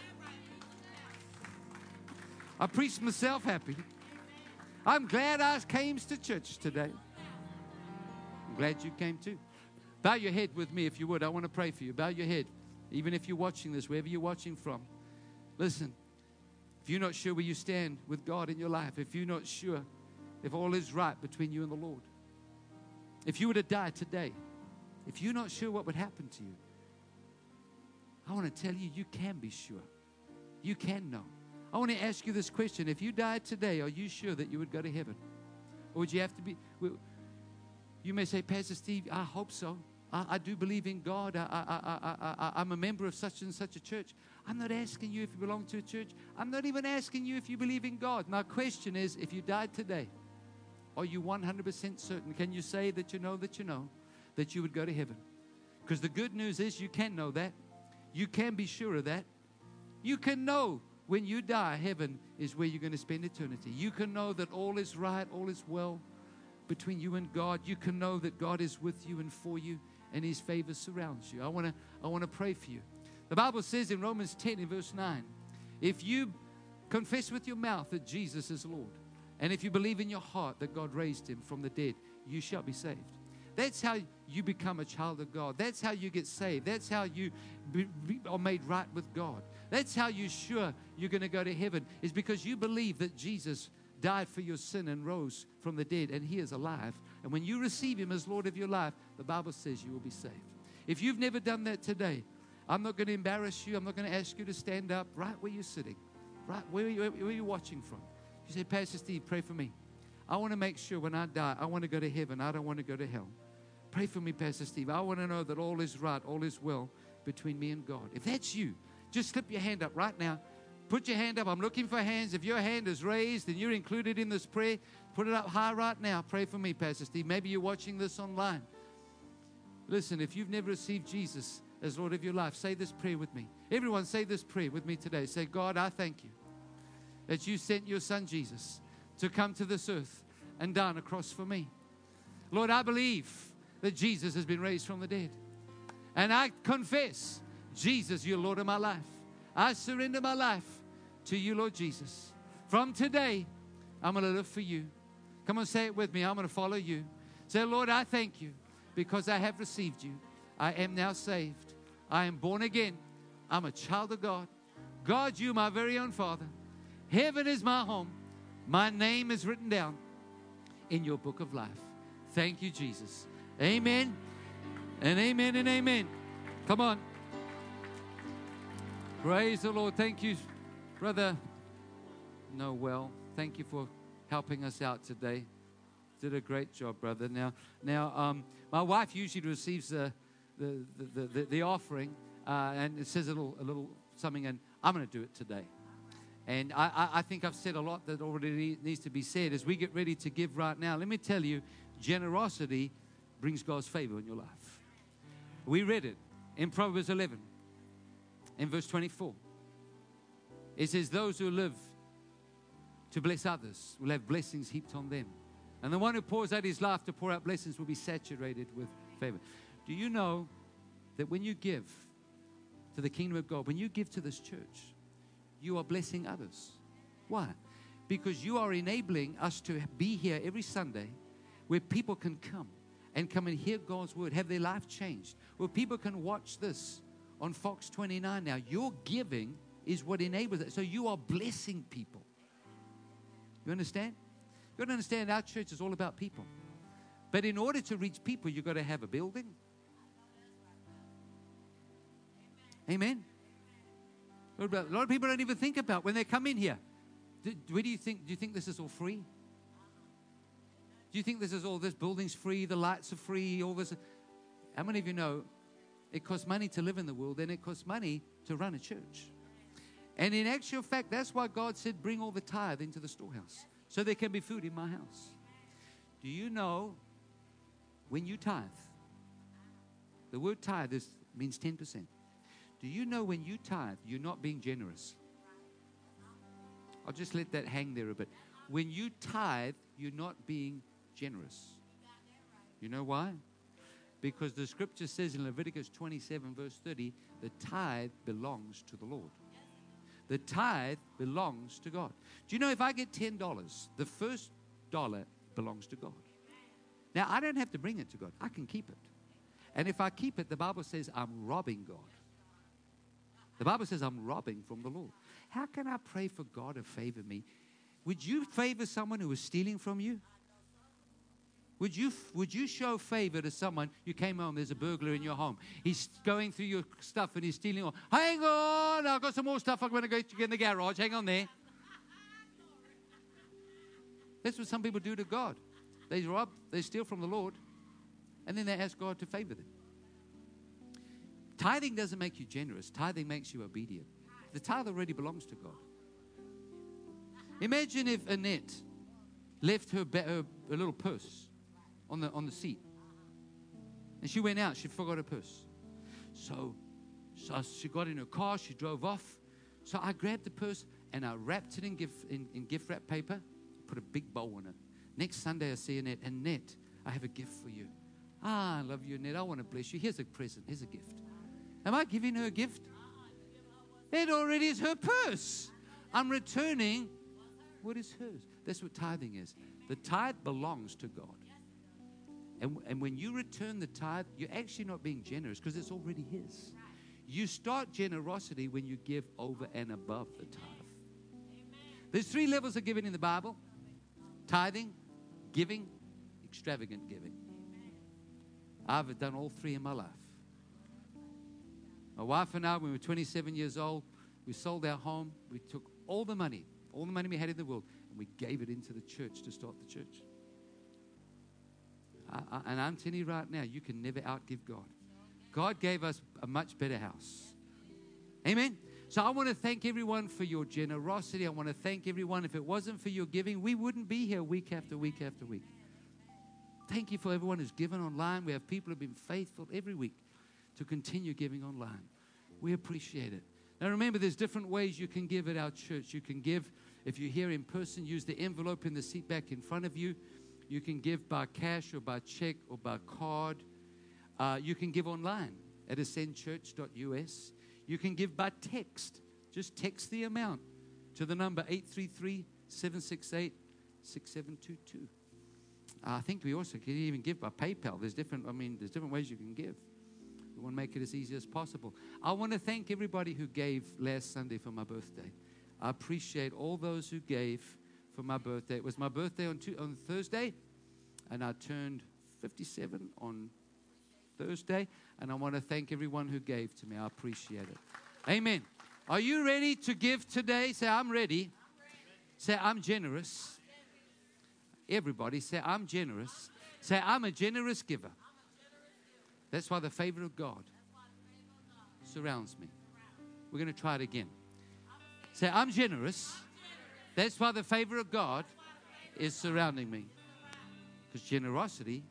I preached myself happy. I'm glad I came to church today. I'm glad you came too. Bow your head with me if you would. I want to pray for you. Bow your head. Even if you're watching this, wherever you're watching from. Listen, if you're not sure where you stand with God in your life, if you're not sure if all is right between you and the Lord, if you were to die today, if you're not sure what would happen to you, I want to tell you, you can be sure. You can know. I want to ask you this question. If you died today, are you sure that you would go to heaven? Or would you have to be... You may say, Pastor Steve, I hope so. I, I do believe in God. I, I, I, I, I, I'm a member of such and such a church. I'm not asking you if you belong to a church. I'm not even asking you if you believe in God. My question is, if you died today, are you one hundred percent certain? Can you say that you know that you know that you would go to heaven? Because the good news is you can know that. You can be sure of that. You can know when you die, heaven is where you're going to spend eternity. You can know that all is right, all is well between you and God. You can know that God is with you and for you, and His favor surrounds you. I want to I want to pray for you. The Bible says in Romans ten, in verse nine, if you confess with your mouth that Jesus is Lord, and if you believe in your heart that God raised Him from the dead, you shall be saved. That's how you become a child of God. That's how you get saved. That's how you be, be, are made right with God. That's how you're sure you're going to go to heaven, is because you believe that Jesus died for your sin and rose from the dead, and He is alive. And when you receive Him as Lord of your life, the Bible says you will be saved. If you've never done that today, I'm not going to embarrass you. I'm not going to ask you to stand up right where you're sitting, right where, you, where you're watching from. You say, Pastor Steve, pray for me. I want to make sure when I die, I want to go to heaven. I don't want to go to hell. Pray for me, Pastor Steve. I want to know that all is right, all is well between me and God. If that's you, just slip your hand up right now. Put your hand up. I'm looking for hands. If your hand is raised and you're included in this prayer, put it up high right now. Pray for me, Pastor Steve. Maybe you're watching this online. Listen, if you've never received Jesus as Lord of your life, say this prayer with me. Everyone say this prayer with me today. Say, God, I thank you that you sent your son Jesus to come to this earth and die on a cross for me. Lord, I believe that Jesus has been raised from the dead. And I confess, Jesus, you're Lord of my life. I surrender my life to you, Lord Jesus. From today, I'm going to live for you. Come on, say it with me. I'm going to follow you. Say, Lord, I thank you because I have received you. I am now saved. I am born again. I'm a child of God. God, you, my very own Father. Heaven is my home. My name is written down in your book of life. Thank you, Jesus. Amen and amen and amen. Come on. Praise the Lord. Thank you, Brother Noel. Thank you for helping us out today. Did a great job, brother. Now, now, um, my wife usually receives the the the, the, the offering, uh, and it says a little a little something, and I'm going to do it today. And I, I, I think I've said a lot that already needs to be said. As we get ready to give right now, let me tell you, generosity brings God's favor in your life. We read it in Proverbs eleven, in verse twenty-four. It says, those who live to bless others will have blessings heaped on them. And the one who pours out his life to pour out blessings will be saturated with favor. Do you know that when you give to the kingdom of God, when you give to this church, you are blessing others? Why? Because you are enabling us to be here every Sunday where people can come and come and hear God's word, have their life changed, where people can watch this on Fox twenty-nine now. Your giving is what enables it. So you are blessing people. You understand? You got to understand our church is all about people. But in order to reach people, you've got to have a building. Amen. A lot of people don't even think about when they come in here. Do, where do you think? Do you think this is all free? Do you think this is all, this building's free, the lights are free, all this? How many of you know it costs money to live in the world, and it costs money to run a church? And in actual fact, that's why God said, bring all the tithe into the storehouse, so there can be food in my house. Do you know when you tithe, the word tithe is, means ten percent. Do you know when you tithe, you're not being generous? I'll just let that hang there a bit. When you tithe, you're not being generous. You know why? Because the scripture says in Leviticus twenty-seven, verse thirty, the tithe belongs to the Lord. The tithe belongs to God. Do you know if I get ten dollars, the first dollar belongs to God? Now, I don't have to bring it to God. I can keep it. And if I keep it, the Bible says I'm robbing God. The Bible says I'm robbing from the Lord. How can I pray for God to favor me? Would you favor someone who is stealing from you? Would you, would you show favor to someone? You came home, there's a burglar in your home. He's going through your stuff and he's stealing all. Hang on, I've got some more stuff I'm going to go get in the garage. Hang on there. That's what some people do to God. They rob, they steal from the Lord, and then they ask God to favor them. Tithing doesn't make you generous. Tithing makes you obedient. The tithe already belongs to God. Imagine if Annette left her, her, her little purse on the, on the seat. And she went out. She forgot her purse. So, so she got in her car. She drove off. So I grabbed the purse and I wrapped it in gift, in, in gift wrap paper. Put a big bow on it. Next Sunday I see Annette. Annette, I have a gift for you. Ah, I love you, Annette. I want to bless you. Here's a present. Here's a gift. Am I giving her a gift? It already is her purse. I'm returning what is hers. That's what tithing is. The tithe belongs to God. And, and when you return the tithe, you're actually not being generous because it's already His. You start generosity when you give over and above the tithe. There's three levels of giving in the Bible: tithing, giving, extravagant giving. I've done all three in my life. My wife and I, when we were twenty-seven years old, we sold our home. We took all the money, all the money we had in the world, and we gave it into the church to start the church. I, I, and I'm telling you right now, you can never outgive God. God gave us a much better house. Amen? So I want to thank everyone for your generosity. I want to thank everyone. If it wasn't for your giving, we wouldn't be here week after week after week. Thank you for everyone who's given online. We have people who have been faithful every week to continue giving online. We appreciate it. Now remember, there's different ways you can give at our church. You can give, if you're here in person, use the envelope in the seat back in front of you. You can give by cash or by check or by card. Uh, you can give online at ascend church dot U S. You can give by text. Just text the amount to the number eight three three, seven six eight, six seven two two. I think we also can even give by PayPal. There's different, I mean, there's different ways you can give. We want to make it as easy as possible. I want to thank everybody who gave last Sunday for my birthday. I appreciate all those who gave for my birthday. It was my birthday on, two, on Thursday, and I turned fifty-seven on Thursday, and I want to thank everyone who gave to me. I appreciate it. Amen. Are you ready to give today? Say, I'm ready. Say, I'm generous. Everybody say, I'm generous. Say, I'm a generous giver. That's why the favor of God surrounds me. We're going to try it again. Say, I'm generous. That's why the favor of God is surrounding me. Because generosity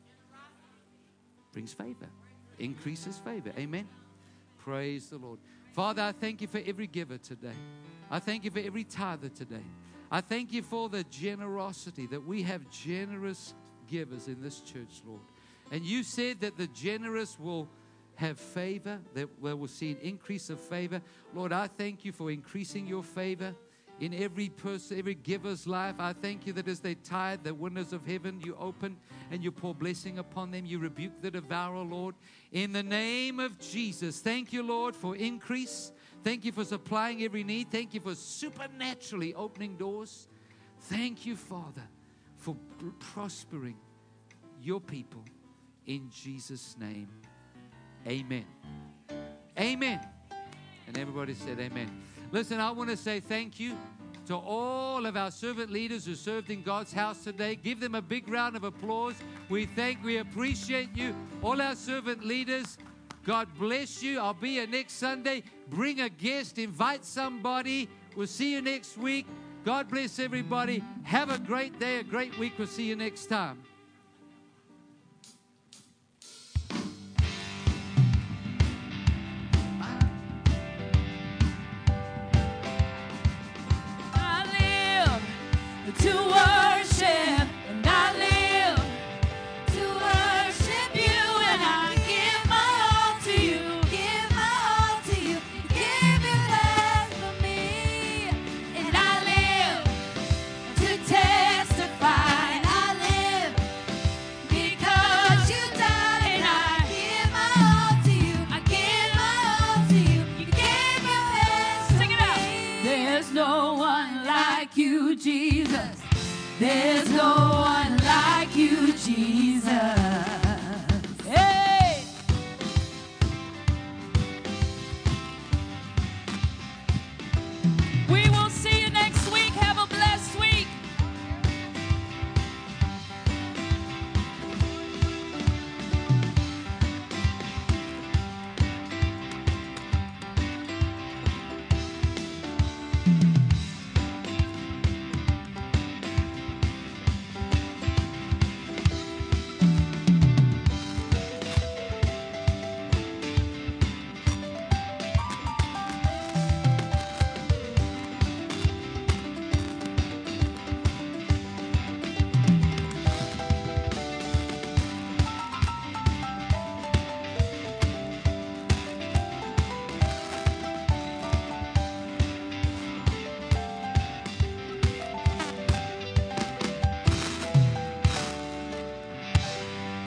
brings favor, increases favor. Amen. Praise the Lord. Father, I thank you for every giver today. I thank you for every tither today. I thank you for the generosity that we have generous givers in this church, Lord. And you said that the generous will have favor, that we will see an increase of favor. Lord, I thank you for increasing your favor in every person, every giver's life. I thank you that as they tithe, the windows of heaven you open and you pour blessing upon them. You rebuke the devourer, Lord. In the name of Jesus, thank you, Lord, for increase. Thank you for supplying every need. Thank you for supernaturally opening doors. Thank you, Father, for prospering your people in Jesus' name. Amen. Amen. And everybody said amen. Listen, I want to say thank you to all of our servant leaders who served in God's house today. Give them a big round of applause. We thank, we appreciate you. All our servant leaders, God bless you. I'll be here next Sunday. Bring a guest, invite somebody. We'll see you next week. God bless everybody. Have a great day, a great week. We'll see you next time. To worship, and I live to worship you, and I give my all to you, give my all to you, give your life for me, and I live to testify, and I live because you died, and I give my all to you, I give my all to you, you gave your best. Sing it out. There's no one like you, Jesus. There's no one like you, Jesus.